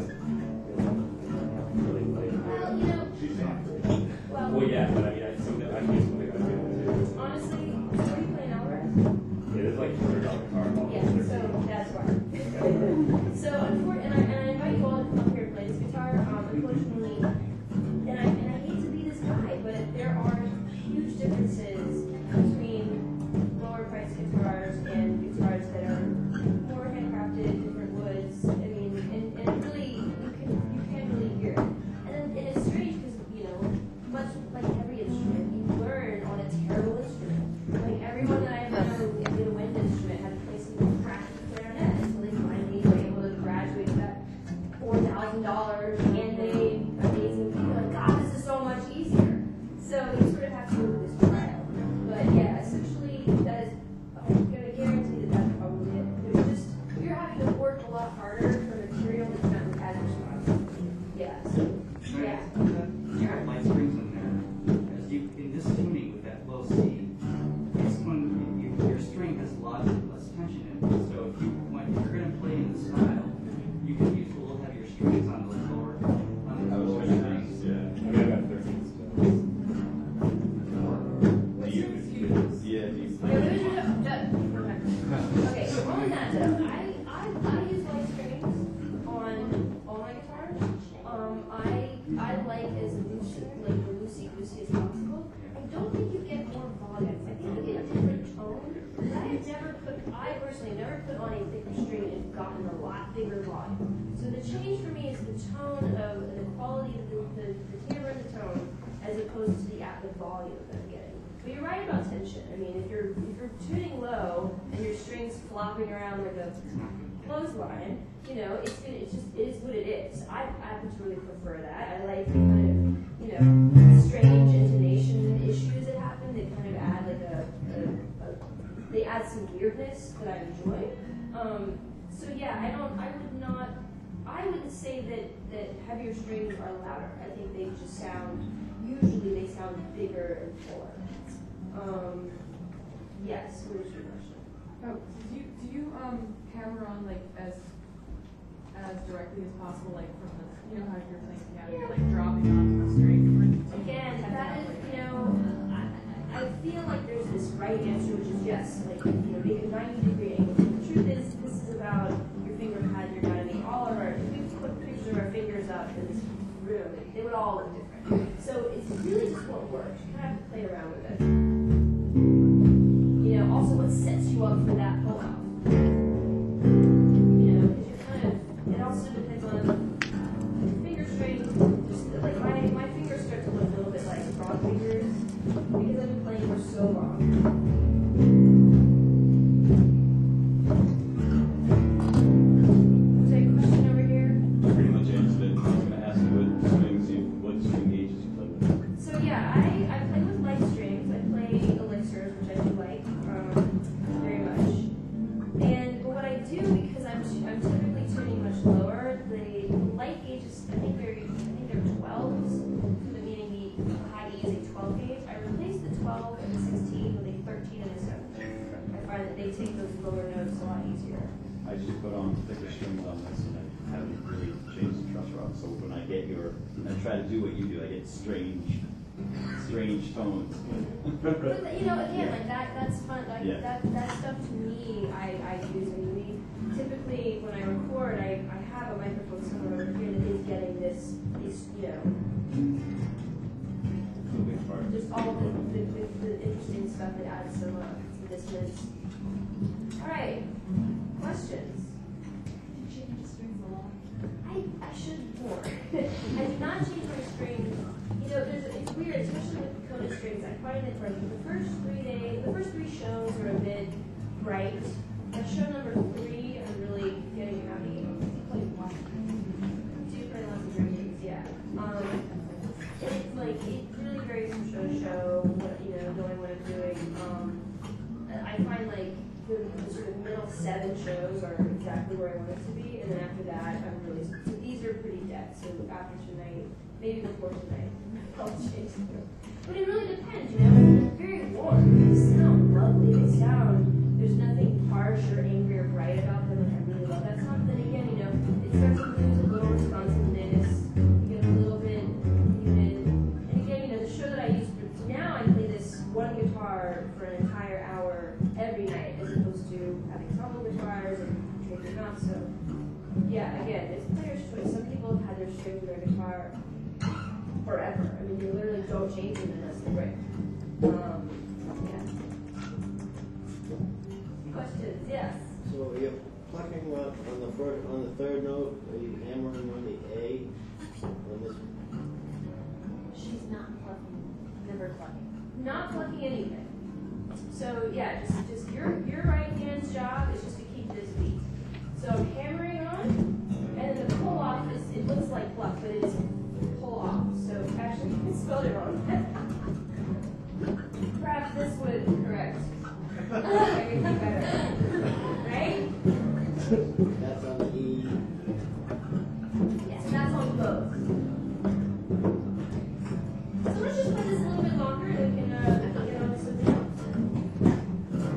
Really like, Well, well, yeah, but I mean, I think that I can't something I'm doing too. honestly, what are you playing Albert? Yeah, there's like $200 guitar models. Yeah, so that's why. So, and I invite you all to come up here and play this guitar. Unfortunately, and I hate to be this guy, but there are huge differences between lower priced guitars and guitars that are more handcrafted, different woods. I mean, and really, you can really hear it. And it's strange because, much like every instrument, you learn on a terrible instrument. Like everyone that I ever know who did a wind instrument had to play some crappy clarinet until they finally were able to graduate with that $4,000 handmade amazing people. Like, God, this is so much easier. So you sort of have to go through this trial. But yeah, essentially, that is, I'm going to guarantee that that's probably it. There's just, you're having to work a lot harder for material that's not as responsive. Yeah. So, yeah. You have light strings in there. As you, in this tuning with that low C, it's when your string has a lot less tension in it. So if you're going to play in the style, you can use a little heavier strings on the lower strings. Yeah, I mean, I got 13 still. Okay, so on that note, I use light strings on all my guitars. I like as loosey-goosey as possible. I don't think you get more volume. I think you get a different tone. But I personally have never put on a thicker string and gotten a lot bigger volume. So the change for me is the tone of the quality of the timbre and the tone as opposed to the volume that I'm getting. But you're right about tension. I mean, if you're tuning low and your strings flopping around like a clothesline, it is what it is. I happen to really prefer that. I like the kind of, strange intonation issues that happen. They kind of add like they add some weirdness that I enjoy. So yeah, I wouldn't say that heavier strings are louder. I think they just usually sound bigger and fuller. Yes, what is your question? Oh, do you hammer on like as directly as possible, like from the, you know how you're playing piano, you're like dropping onto the string? Again, that is, I feel like there's this right answer, which is yes, like, make a 90-degree angle. The truth is, this is about your finger pattern, your anatomy. All of our, if we put pictures of our fingers up in this room, they would all look different. So it's really just what works. You kind of have to play around with it. Also what sets you up for that pull-out. Because you're kind of, it also depends on finger strength. Just like my fingers start to look a little bit like frog fingers because I've been playing for so long. Was there a question over here? Pretty much answered it. I was going to ask you what string gauges you play with. So yeah, I play with light strings. I play elixirs, which I do like very much. And what I do, because I'm typically tuning much lower, the light gauges, I think they're 12s, meaning the high E is a 12 gauge. I replace the 12 and the 16 with a 13 and a 17. I find that they take those lower notes a lot easier. I just put on thicker strings on this and I haven't really changed the truss rod. So when I get I try to do what you do, I get strange tones. But again, like that's fun. Like Yeah. that stuff to me, I use. I mean, typically when I record, I have a microphone somewhere over here that is getting this, just all the interesting stuff that adds some dissonance. All right, questions? Do you change the strings a lot? I should more. I do not change my strings. It's weird, especially with Dakota strings. I find it like the first 3 shows are a bit bright. At show number 3, I'm really getting happy. I do play lots of strings, yeah. It's like it really varies from show to show. Knowing what I'm doing. I find like the sort of middle 7 shows are exactly where I want it to be, and then after that, so these are pretty dead. So after tonight, maybe before tonight, I'll change them. But it really depends, It's very warm. They sound lovely. There's nothing harsh or angry or bright about them. Like I really love that song. Then again, it starts to lose a little responsiveness. You get a little bit muted. And again, the show that I use now, I play this one guitar for an entire hour every night, as opposed to having solo guitars and changing them out. So, yeah, again, it's player's choice. Some people have had their strings of their guitar forever. I mean, you literally don't change them unless they break. Yeah. Questions? Yes. So you're plucking on the third note. Are you hammering on the A on this? She's not plucking. Never plucking. Not plucking anything. So yeah, just your right hand's job is just to keep this beat. So hammering on, and then the pull off it looks like pluck, but it is pull off. So actually, I spelled it wrong. Perhaps this would correct. I can do better. Right? That's on the E. Yes, that's on both. So let's just play this a little bit longer and we can get on to something else.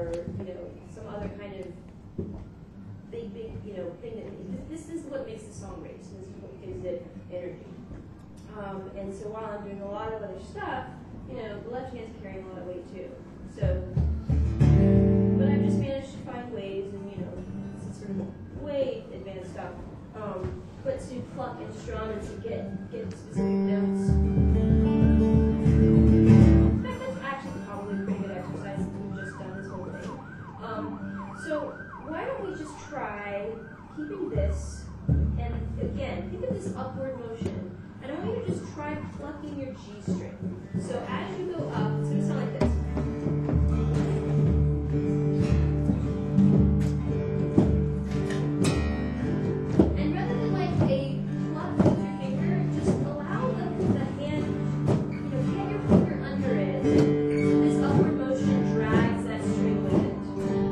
or, some other kind of big, thing that, this is what makes the song great, so this is what gives it energy. And so while I'm doing a lot of other stuff, the left hand's carrying a lot of weight too. So, but I've just managed to find ways, and this is sort of way advanced stuff, but to pluck and strum and to get specific notes. In fact, that's actually probably a pretty good exercise if we've just done this whole thing. So why don't we just try keeping this, and again, think of this upward motion. And I want you to just try plucking your G string. So as you go up, it's going to sound like this. And rather than like a pluck with your finger, just allow the hand, get your finger under it. So this upward motion drags that string with it.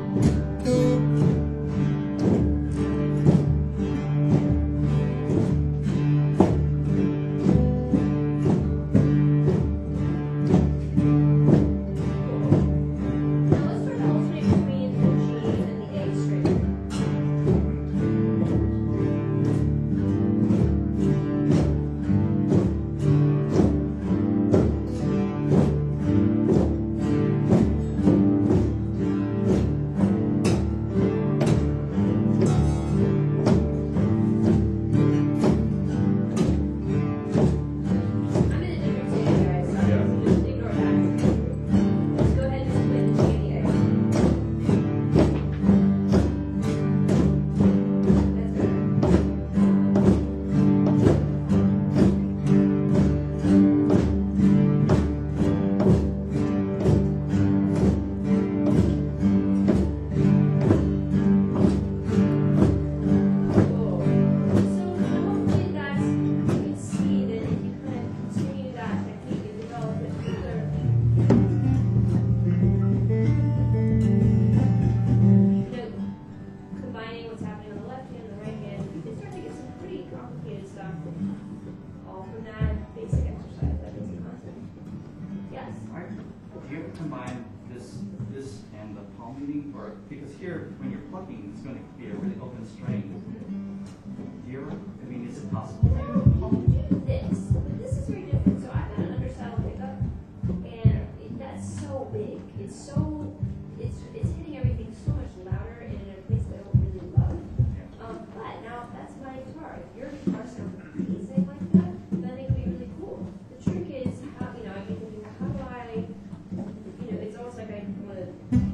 Because here, when you're plucking, it's going to be a really open string. Do you ever, is it possible to do this? But this is very different. So I've got an undersaddle pickup, and that's so big. It's hitting everything so much louder and in a place that I don't really love. But now if that's my guitar. If your guitar sounds amazing like that, then it would be really cool. The trick is how, I'd be thinking, how do I, it's almost like I want to.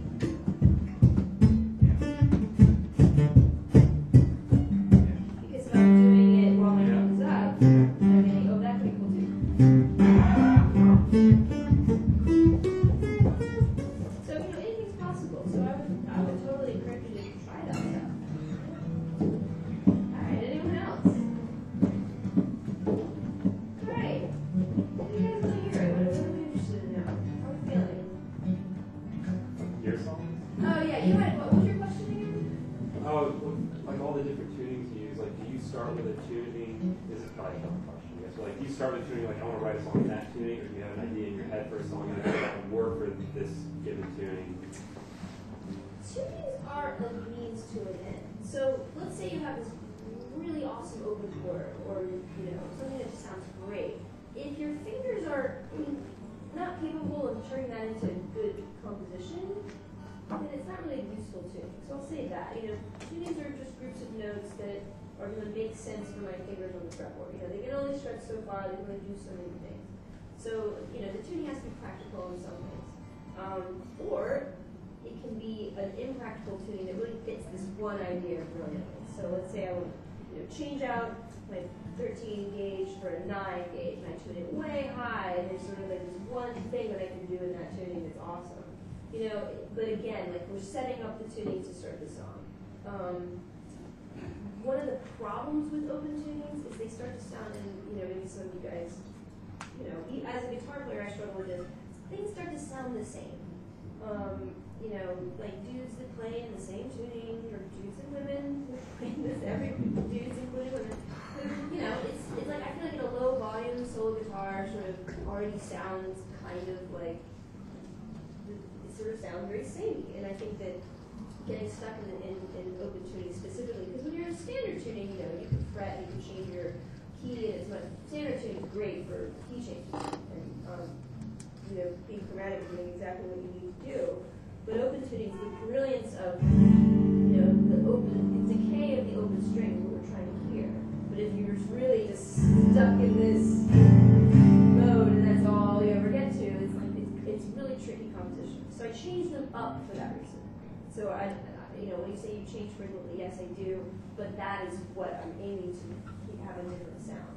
Because if I'm doing it while my hand is up, I'm getting, oh, that could be cool too. So, anything's possible. So I would totally encourage you to try that stuff. Alright, anyone else? Alright. What do you guys want to hear? What are we interested in now? How are we feeling? Your song? Oh, yeah, you had, what was your question again? Oh, like all the different tunings you use, like do you start with a tuning? This is probably a dumb question, I guess. But like do you start with a tuning like I want to write a song in that tuning, or do you have an idea in your head for a song that would work for this given tuning? Tunings are a means to an end. So let's say you have this really awesome open chord, or something that just sounds great. If your fingers are not capable of turning that into good composition, then it's not really a useful tuning. So I'll say that. Tunings are just groups of notes that are going to make sense for my fingers on the fretboard. They can only stretch so far. They can only do so many things. So the tuning has to be practical in some ways, or it can be an impractical tuning that really fits this one idea brilliantly. So let's say I want to change out my 13 gauge for a 9 gauge, and I tune it way high, and there's sort of like this one thing that I can do in that tuning that's awesome. But again, like we're setting up the tuning to start the song. One of the problems with open tunings is they start to sound, and maybe some of you guys, as a guitar player, I struggle with this. Things start to sound the same. Like dudes that play in the same tuning, or dudes and women who play this, every dudes including women. It's like I feel like in a low volume solo guitar sort of already sounds kind of like it sort of sound very samey. And I think that getting stuck in open tuning specifically, because when you're in standard tuning, you know, you can fret, you can change your key, and it's much, standard tuning is great for key changes, and, you know, being chromatic and doing exactly what you need to do. But open tuning is the brilliance of, you know, the decay of the open string, what we're trying to hear. But if you're really just stuck in this mode and that's all you ever get to, it's really tricky composition. So I changed them up for that reason. So you know, when you say you change frequently, yes, I do, but that is what I'm aiming to have a different sound.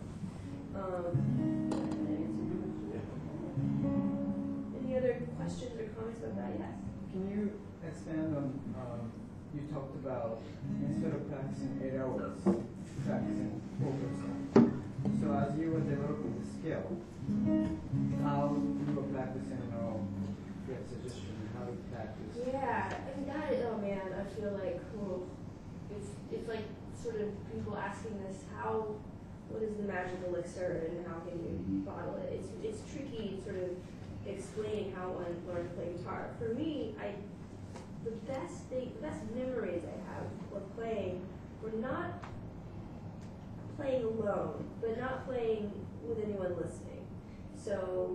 Any other questions or comments about that? Yes. Can you expand on, you talked about instead of practicing 8 hours, practicing 4%. So as you were developing the skill, how you were practicing or get suggestion, how to practice? Yeah, I mean that is, oh man, I feel like, oh, it's like sort of people asking this, what is the magic elixir and how can you bottle it? It's tricky sort of explaining how one learned to play guitar. For me, the best memories I have of playing were not playing alone, but not playing with anyone listening. So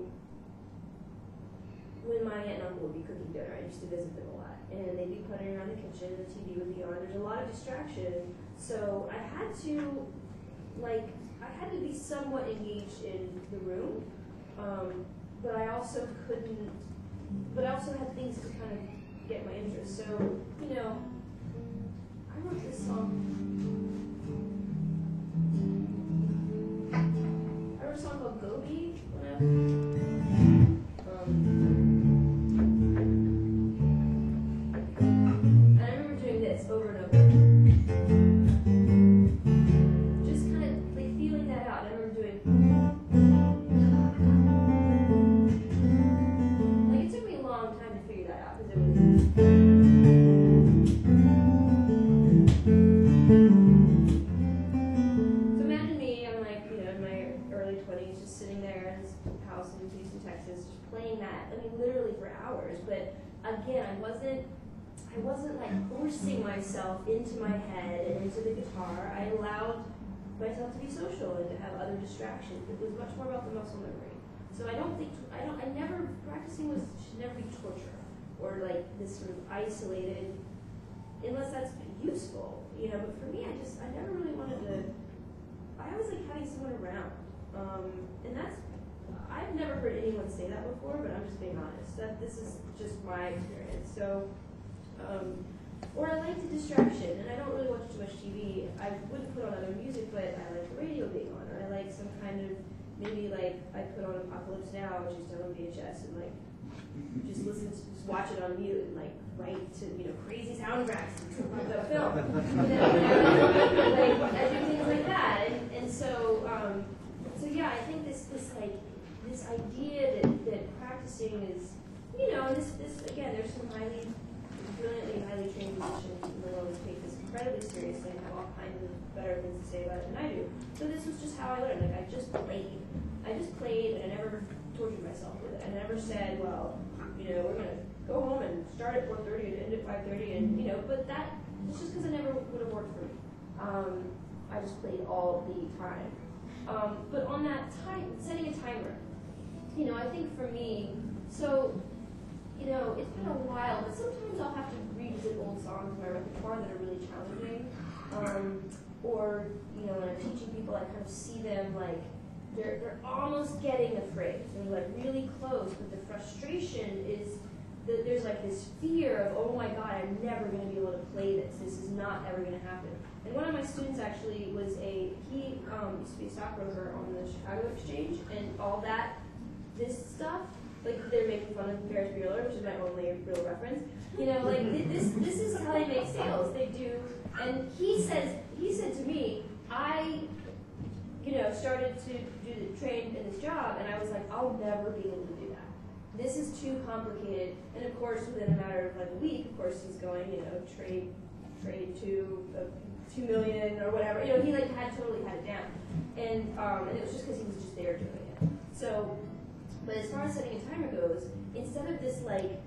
when my aunt and uncle would be cooking dinner, I used to visit them a lot, and they'd be putting around the kitchen, the TV would be on, there's a lot of distraction, so I had to be somewhat engaged in the room, but I also had things to kind of get my interest. So, you know, I wrote this song. I wrote a song called Gobi when I and I remember doing this over and over. Just kind of like feeling that out. I remember doing like it took me a long time to figure that out because it was so imagine me, I'm like, you know, in my early 20s, just sitting there in this house in Houston, Texas, just playing that, I mean literally for hours. But again, I wasn't like forcing myself into my head and into the guitar. I allowed myself to be social and to have other distractions. It was much more about the muscle memory. So practicing should never be torture or like this sort of isolated, unless that's useful, you know. But for me, I never really wanted to. I always like having someone around, and I've never heard anyone say that before, but I'm just being honest. This is just my experience. So. Or I like the distraction, and I don't really watch too much TV. I wouldn't put on other music, but I like the radio being on, or I like some kind of, maybe like I put on Apocalypse Now, which is done on VHS, and like just watch it on mute, and like write to, you know, crazy soundtracks of the film. You know, I do things like that, and so yeah, I think this idea that practicing is, you know, this again, there's some brilliantly highly trained musicians in the world who take this incredibly seriously and have all kinds of better things to say about it than I do. So this was just how I learned. Like I just played, and I never tortured myself with it. I never said, well, you know, we're gonna go home and start at 4:30 and end at 5:30, and you know. But that it's just because it never would have worked for me. I just played all the time. But on that time, setting a timer, you know, I think for me, so. You know, it's been a while, but sometimes I'll have to revisit old songs in my repertoire that are really challenging. Or, you know, when I'm teaching people, I kind of see them like they're almost getting the phrase. They're like really close, but the frustration is that there's like this fear of, oh my God, I'm never going to be able to play this. This is not ever going to happen. And one of my students actually was he used to be a stockbroker on the Chicago Exchange, and all that, this stuff. Like they're making fun of Ferris Bueller, which is my only real reference. You know, like this is how they make sales. They do, and he said to me, I, you know, started to train in this job, and I was like, I'll never be able to do that. This is too complicated. And of course, within a matter of like a week, of course, he's going, you know, trade to 2 million or whatever. You know, he like totally had it down, and it was just because he was just there doing it. So. But as far as setting a timer goes, instead of this like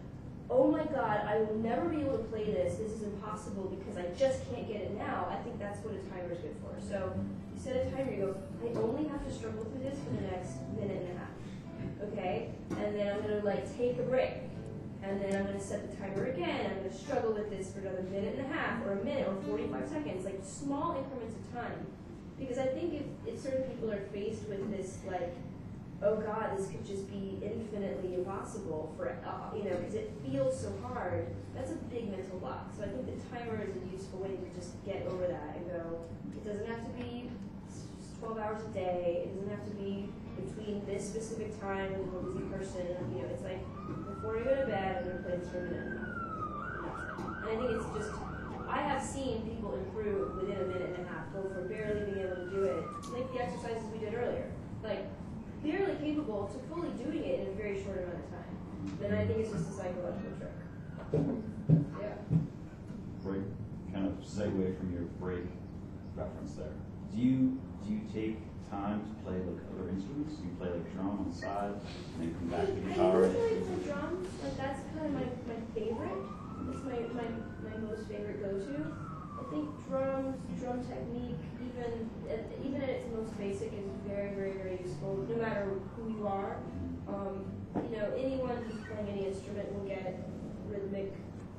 oh my god, I will never be able to play this. This is impossible because I just can't get it now. I think that's what a timer is good for. So you set a timer. You go, I only have to struggle through this for the next minute and a half. Okay, and then I'm gonna like take a break. And then I'm going to set the timer again. I'm going to struggle with this for another minute and a half, or a minute, or 45 seconds, like small increments of time. Because I think if certain people are faced with this, like, oh God, this could just be infinitely impossible for, because it feels so hard, that's a big mental block. So I think the timer is a useful way to just get over that and go, it doesn't have to be 12 hours a day. It doesn't have to be between this specific time and a busy person. It's like, before you go to bed, I'm going to play this for a minute and a half. And I think it's just, I have seen people improve within a minute and a half, go from barely being able to do it, like the exercises we did earlier. Like, barely capable to fully doing it in a very short amount of time. Then I think it's just a psychological trick. Yeah. Break, kind of segue from your break reference there. Do you take time to play like other instruments? Do you play like drum on the side and then come back to guitar? I usually play drums. Like that's kind of my favorite. It's my most favorite go-to. I think drums, drum technique, even at its most basic, is very, very, very useful. No matter who you are, anyone who's playing any instrument will get rhythmic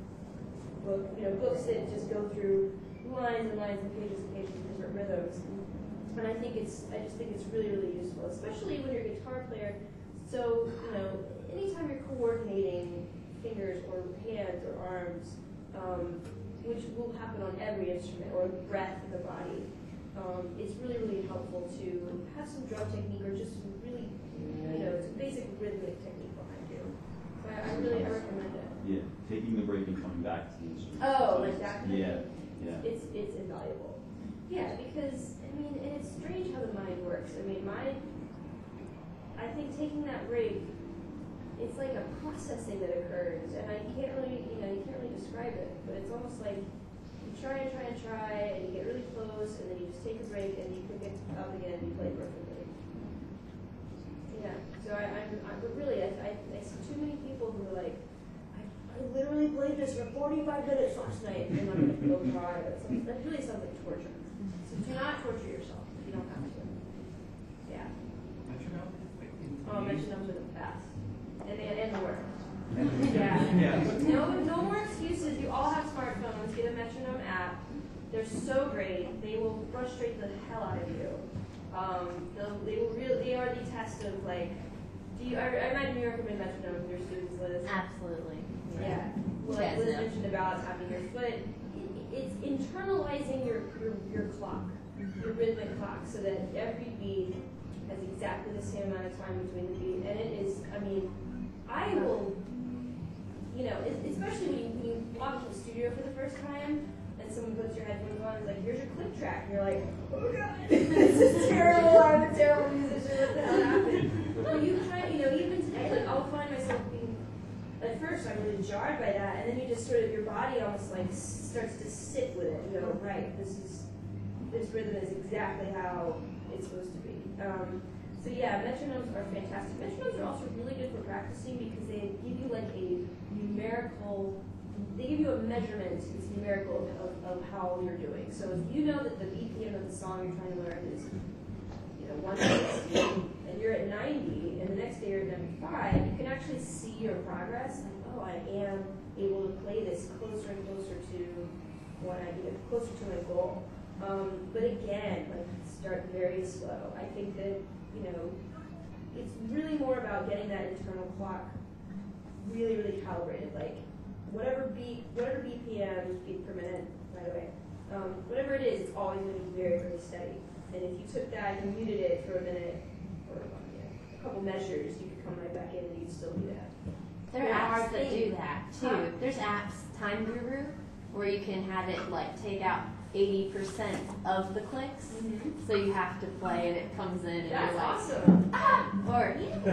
books that just go through lines and lines and pages of different rhythms. And I just think it's really, really useful, especially when you're a guitar player. So, anytime you're coordinating fingers or hands or arms, which will happen on every instrument, or breath in the body, it's really, really helpful to have some drum technique or just some really, it's a basic rhythmic technique behind you. So I recommend it. Yeah, taking the break and coming back to the instrument. Oh, like that kind of Yeah, thing? yeah. It's invaluable. Yeah, because, and it's strange how the mind works. I think taking that break, it's like a processing that occurs, and you can't really describe it, but it's almost like you try, and you get really close, and then you just take a break, and you pick it up again, and you play perfectly. Yeah, so but really, I see too many people who are like, I literally played this for 45 minutes last night, and I'm going to feel dry. That really sounds like torture. So do not torture yourself if you don't have to. Yeah. Metronome? Oh, metronomes are the best. And the work. Yeah. No more excuses. You all have smartphones. Get a metronome app. They're so great. They will frustrate the hell out of you. They are the test of like. I imagine you recommend metronomes to your students, Liz. Absolutely. Yeah. Well, like Liz mentioned about having your foot. It's internalizing your clock, your rhythmic clock, so that every beat has exactly the same amount of time between the beat. And it is, I will, especially when you walk into the studio for the first time and someone puts your headphones on and is like, here's your click track. And you're like, oh my God, this is terrible. I'm a terrible musician. What the hell happened? But you even today, like I'll find myself being, at first I'm really jarred by that, and then you just sort of, your body almost like starts to sit with it. You go, right, this rhythm is exactly how it's supposed to be. So yeah, metronomes are fantastic. Metronomes are also really good for practicing because they give you like a numerical, they give you a measurement, it's numerical of how you're doing. So if you know that the BPM of the song you're trying to learn is 160, and you're at 90, and the next day you're at 95, you can actually see your progress. Like, oh, I am able to play this closer and closer to what I do, closer to my goal. But again, like start very slow. I think that it's really more about getting that internal clock really, really calibrated. Like whatever BPM, beat per minute, by the way, whatever it is, it's always going to be very, very steady. And if you took that and muted it for a minute or a couple measures, you could come right back in and you'd still do that. There are apps that do that too. There's apps, Time Guru, where you can have it like take out 80% of the clicks, so you have to play and it comes in and that's you're like, awesome. Or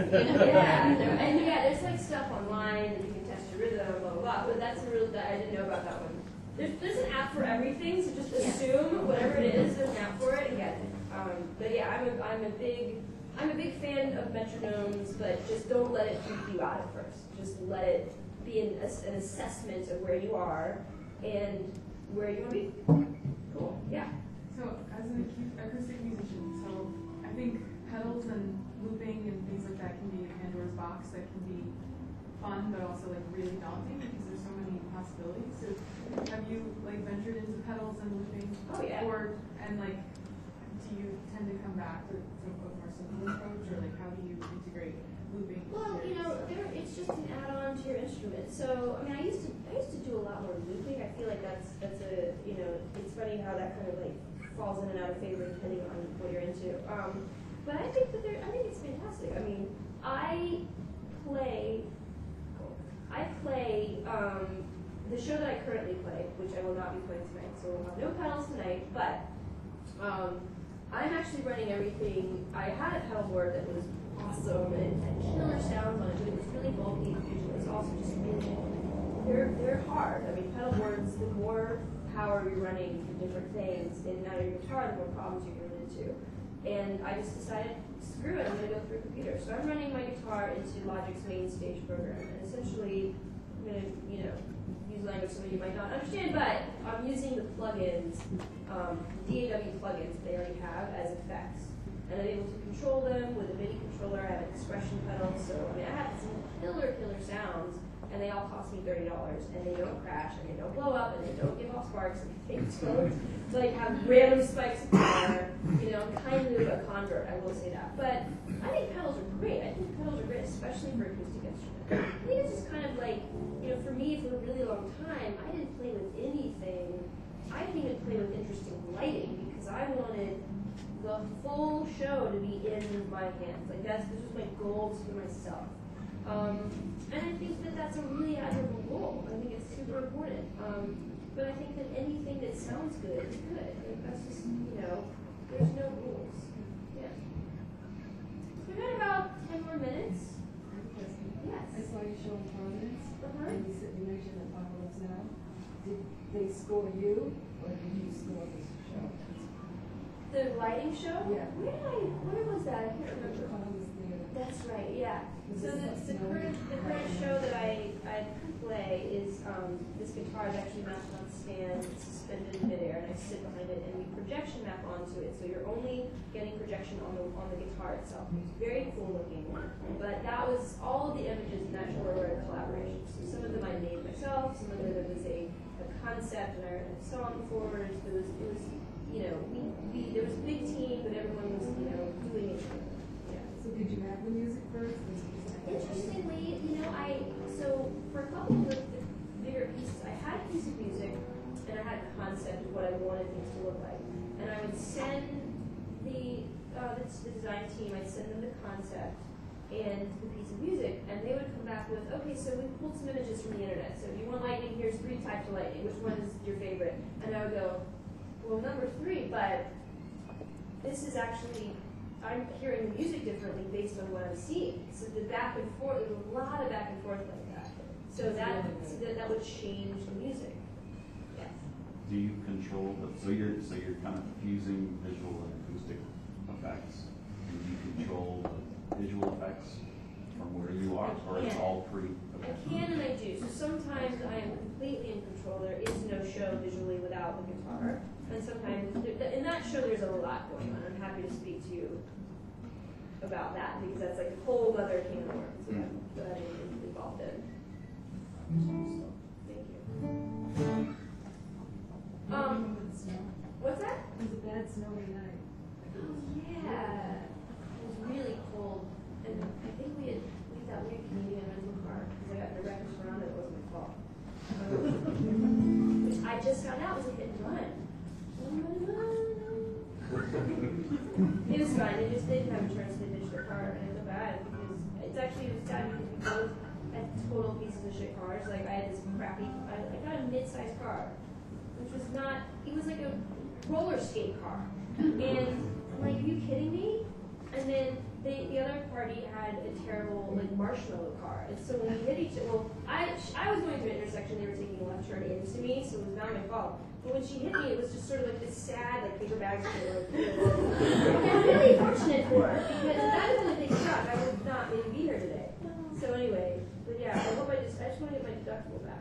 and there's like stuff online that you can test your rhythm, blah blah blah. But that's I didn't know about that one. There's an app for everything, so just assume whatever it is, there's an app for it and get it. But yeah, I'm a big fan of metronomes, but just don't let it freak you out at first. Just let it be an assessment of where you are and where you want to be. Cool. Yeah. So as an acoustic musician, so I think pedals and looping and things like that can be a Pandora's box that can be fun, but also like really daunting because there's so many possibilities. So have you like ventured into pedals and looping? Oh yeah. And like, do you tend to come back to a more simple approach, or like how do you integrate looping? Well, you know, it's just an add-on to your instrument. So, I mean, I used to do a lot more looping. I feel like that's a, you know, it's funny how that kind of like falls in and out of favor depending on what you're into. But I think that I think it's fantastic. I mean, I play the show that I currently play, which I will not be playing tonight, so we'll have no pedals tonight, but I'm actually running everything. I had a pedal board that was awesome and had killer sounds on it, but it was really bulky and it was also just really, they're hard. I mean, pedal boards, the more power you're running for different things, and now your guitar, the more problems you're going into. And I just decided, screw it, I'm going to go through a computer. So I'm running my guitar into Logic's main stage program, and essentially I'm going to, you know, use language some of you might not understand, but I'm using the plugins, DAW plugins they already have as effects. And I'm able to control them with a MIDI controller. I have an expression pedal, so I mean, I have some killer sounds, and they all cost me $30, and they don't crash, and they don't blow up, and they don't give off sparks, and they don't like have random spikes of power. You know, I'm kind of a convert, I will say that. But I think pedals are great. I think pedals are great, especially for acoustic instruments. I think it's just kind of like, you know, for me, for a really long time, I didn't play with anything. I didn't even play with interesting lighting because I wanted the full show to be in my hands. Like this was my goal to myself. And I think that that's a really admirable goal. I think it's super important. But I think that anything that sounds good is good. I think that's just, you know, there's no rules. Yeah. So we've got about 10 more minutes. Yes. I saw you show in Providence. And you mentioned Apocalypse Now. Did they score you, or did you score the show? The lighting show? Yeah. Where was that? I can't remember. That's right, yeah. So the current show that I play is this guitar is actually mounted on a stand, it's suspended in midair, and I sit behind it, and we projection map onto it. So you're only getting projection on the guitar itself. It's very cool looking. But that was all of the images in that show were a collaboration. So some of them I made myself, some of them there was a concept and I wrote a song for it. It was you know, there was a big team, but everyone was, you know, doing it. Yeah. So did you have the music first? Interestingly, you know, so for a couple of the bigger pieces, I had a piece of music and I had a concept of what I wanted things to look like. And I would send the design team, I'd send them the concept and the piece of music, and they would come back with, okay, so we pulled some images from the internet. So if you want lightning, here's 3 types of lightning. Which one is your favorite? And I would go, well, number 3, but this is actually, I'm hearing the music differently based on what I'm seeing. So the back and forth, there's a lot of back and forth like that. So that would change the music. Yes. Do you control so you're kind of fusing visual and acoustic effects? Do you control the visual effects from where you are, or it's all pre? I can and I do. So sometimes I am completely in control. There is no show visually without the guitar. And sometimes, in that show, there's a lot going on. I'm happy to speak to you about that because that's like a whole other can of worms that I'm involved in. Thank you. What's that? It was a bad snowy night. Oh yeah, it was really cold, and I think we had that weird Canadian rental car because I got in a wreck around it. It wasn't my fault. Which I just found out was a hit and run. It was fine. They just didn't have insurance. They ditched their car, and it was bad because it was sad because we both had total pieces of shit cars. Like I had this crappy. I got a mid-sized car, which was not. It was like a roller skate car, and I'm like, are you kidding me? And then the other party had a terrible like marshmallow car, and so when we hit each other, well, I was going through an intersection. They were taking a left turn into me, so it was not my fault. But when she hit me, it was just sort of like this sad, like paper bag story. I'm really fortunate for her because if that was a big shock, I would not maybe be here today. So anyway, But yeah, I hope I just want to get my deductible back.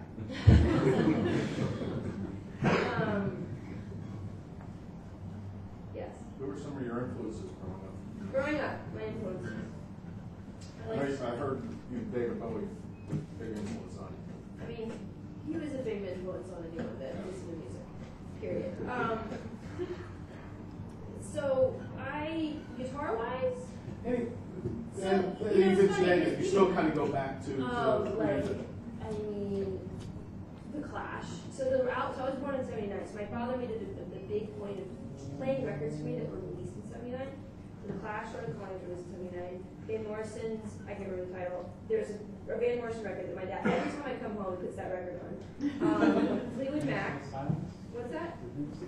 Yes. Who were some of your influences growing up? Growing up, my influences. I've heard David Bowie, big influence on you. I mean, he was a big influence on anyone that listens to music. Period. So guitar wise. Even today, you still kind of go back to. I mean, the Clash. So I was born in '79. So my father made it a big point of playing records for me that were released in '79. So the Clash started calling it was in '79. Van Morrison's, I can't remember the title. There's a Van Morrison record that my dad, every time I come home, he puts that record on. Fleetwood Mac. What's that?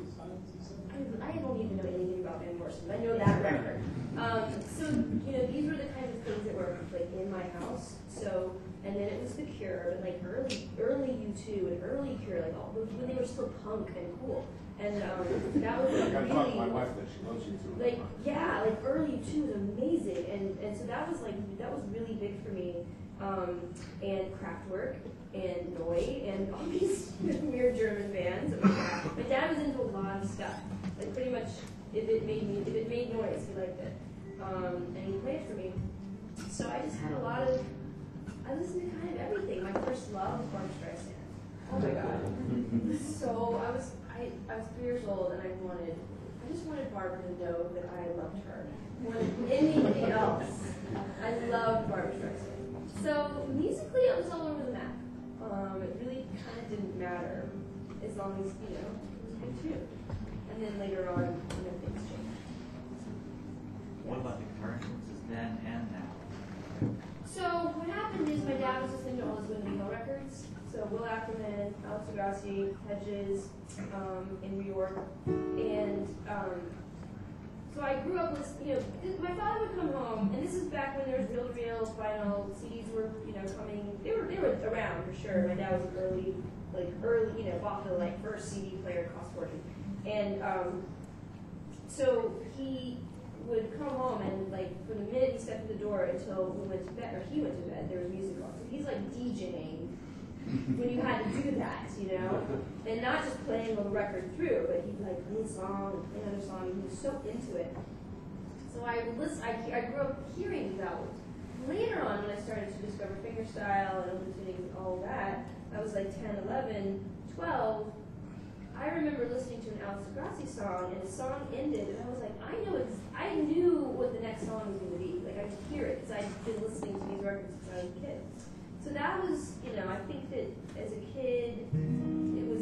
I don't even know anything about Van Morrison. I know that record. So, these were the kinds of things that were like in my house. So, and then it was The Cure, but like early U2 and early Cure, like all when they were still punk and cool. And that was like, I gotta really, talk to my wife that she loves you too. like early U2 was amazing, and so that was really big for me. And Kraftwerk and Neu and all these weird German bands. My dad was into a lot of stuff. Like pretty much, if it made noise, he liked it, and he played for me. So I just had I listened to kind of everything. My first love was Barbra Streisand. Oh my God! So I was 3 years old, and I just wanted Barbara to know that I loved her more than anything else. I loved Barbra Streisand. So musically, I was all over the map. It really kind of didn't matter as long as it was a good tune. And then later on, things changed. What about the guitar influences then and now? So what happened is my dad was listening to all his Wind Hill records. So Will Ackerman, Alex Degrassi, Hedges, in New York, and so I grew up with, my father would come home, and this is back when there was reel-to-reel, vinyl, CDs were, coming, they were around for sure. My dad was an early, bought the first CD player, cost fortune. And so he would come home and from the minute he stepped in the door until we went to bed, or he went to bed, there was music on. So he's DJing when you had to do that, and not just playing the record through, but he'd play a song, play another song, and he was so into it. So I grew up hearing these albums. Later on, when I started to discover fingerstyle and open tuning and all that, I was 10, 11, 12. I remember listening to an Alex Degrassi song, and the song ended, and I was I knew what the next song was going to be. I could hear it, because I'd been listening to these records since I was a kid. So that was, I think that as a kid, it was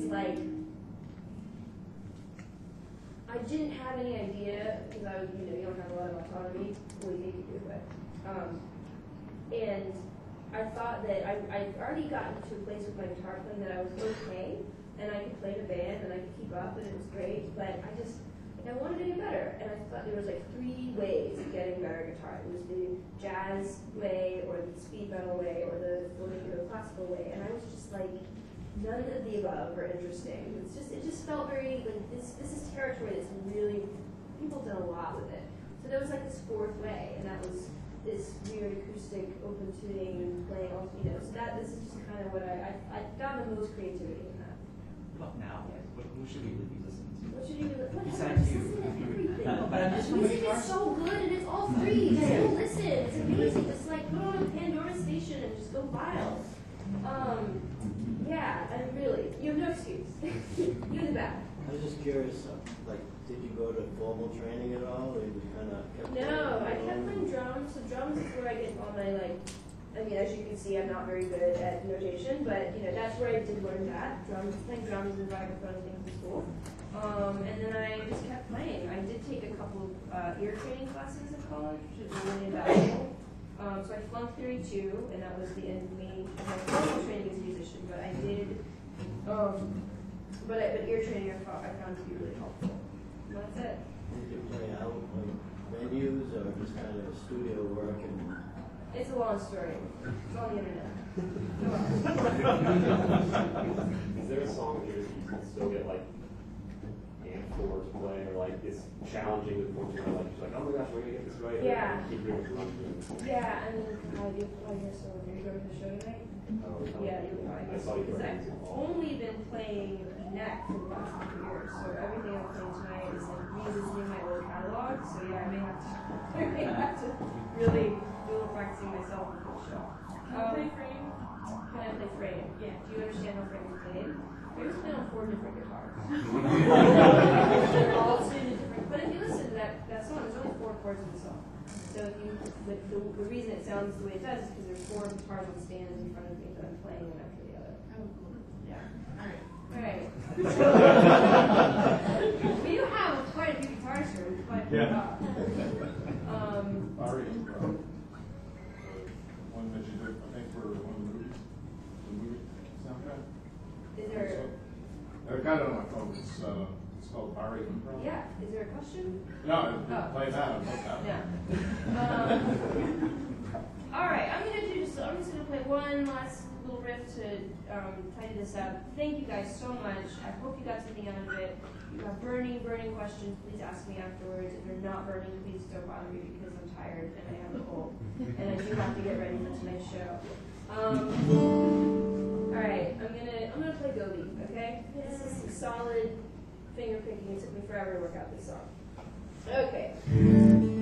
I didn't have any idea, because I was, you don't have a lot of autonomy, well, you think you do, but, and I thought that I'd already gotten to a place with my guitar playing that I was okay, and I could play in a band, and I could keep up, and it was great, but I wanted to get better, and I thought there was 3 ways of getting better guitar. It was the jazz way, or the speed metal way, or the classical way, and I was just none of the above were interesting. It just felt very this is territory that's really, people have done a lot with it. So there was this 4th way, and that was this weird acoustic open tuning and playing all, so this is just kind of what I found the most creativity in that. What about now? Who should we be listening to? What should you be listening to? Besides you. Everything. But I'm just Music is so good, and it's all free. Still listen. It's amazing. Just put on a Pandora station and just go wild. Yeah, and really, you have no excuse. You're the best. I was just curious, did you go to formal training at all, or you kind of kept No, I kept playing drums. So drums is where I get all my as you can see, I'm not very good at notation, but that's where I did learn that. Playing drums and vibraphone things in school. And then I just kept playing. I did take a couple of ear training classes in college, which was really invaluable. So I flunked Theory 2, and that was the end of me. My formal training as a musician, but I did, but ear training I found to be really helpful. And that's it. Did you play out venues or just kind of studio work? And It's a long story. It's on the internet. Is there a song that you still get amped chord to play, or like is challenging to the point where like you're like, oh my gosh, we're gonna get this right. Yeah. Or keep doing what you want to do. Yeah, I mean, I guess so. Are you going to the show tonight? Oh, Yeah, you'll probably. I saw you Because playing. I've only been playing neck for the last couple of years, so everything I'm playing tonight is like revisiting my old catalog. So yeah, I may have to really do a little practicing myself for the show. Can I play frame? Can I play frame? Yeah. Do you understand how frame is played? Frame's played on 4 different guitars. All tuned different. But if you listen to that song, there's only 4 chords in the song. So if you, the reason it sounds the way it does is because there's 4 guitars on stands in front of me that I'm playing one after the other. Oh, cool. Yeah. All right. We do have quite a few guitars here. It's quite Yeah. Ari, one that you did, I think, for one of the movie soundtrack. Is there? I've got it on my phone, it's called Ari. Yeah. Is there a question? No, Oh. play that, I'll look that. Yeah. All right. I'm just gonna play one last little riff to tidy this up. Thank you guys so much. I hope you got something out of it. If you have burning questions, please ask me afterwards. If they're not burning, please don't bother me because I'm tired and I have a cold and I do have to get ready for tonight's show. All right. I'm gonna play Gobi. Okay. This is some solid finger picking. It took me forever to work out this song. Okay.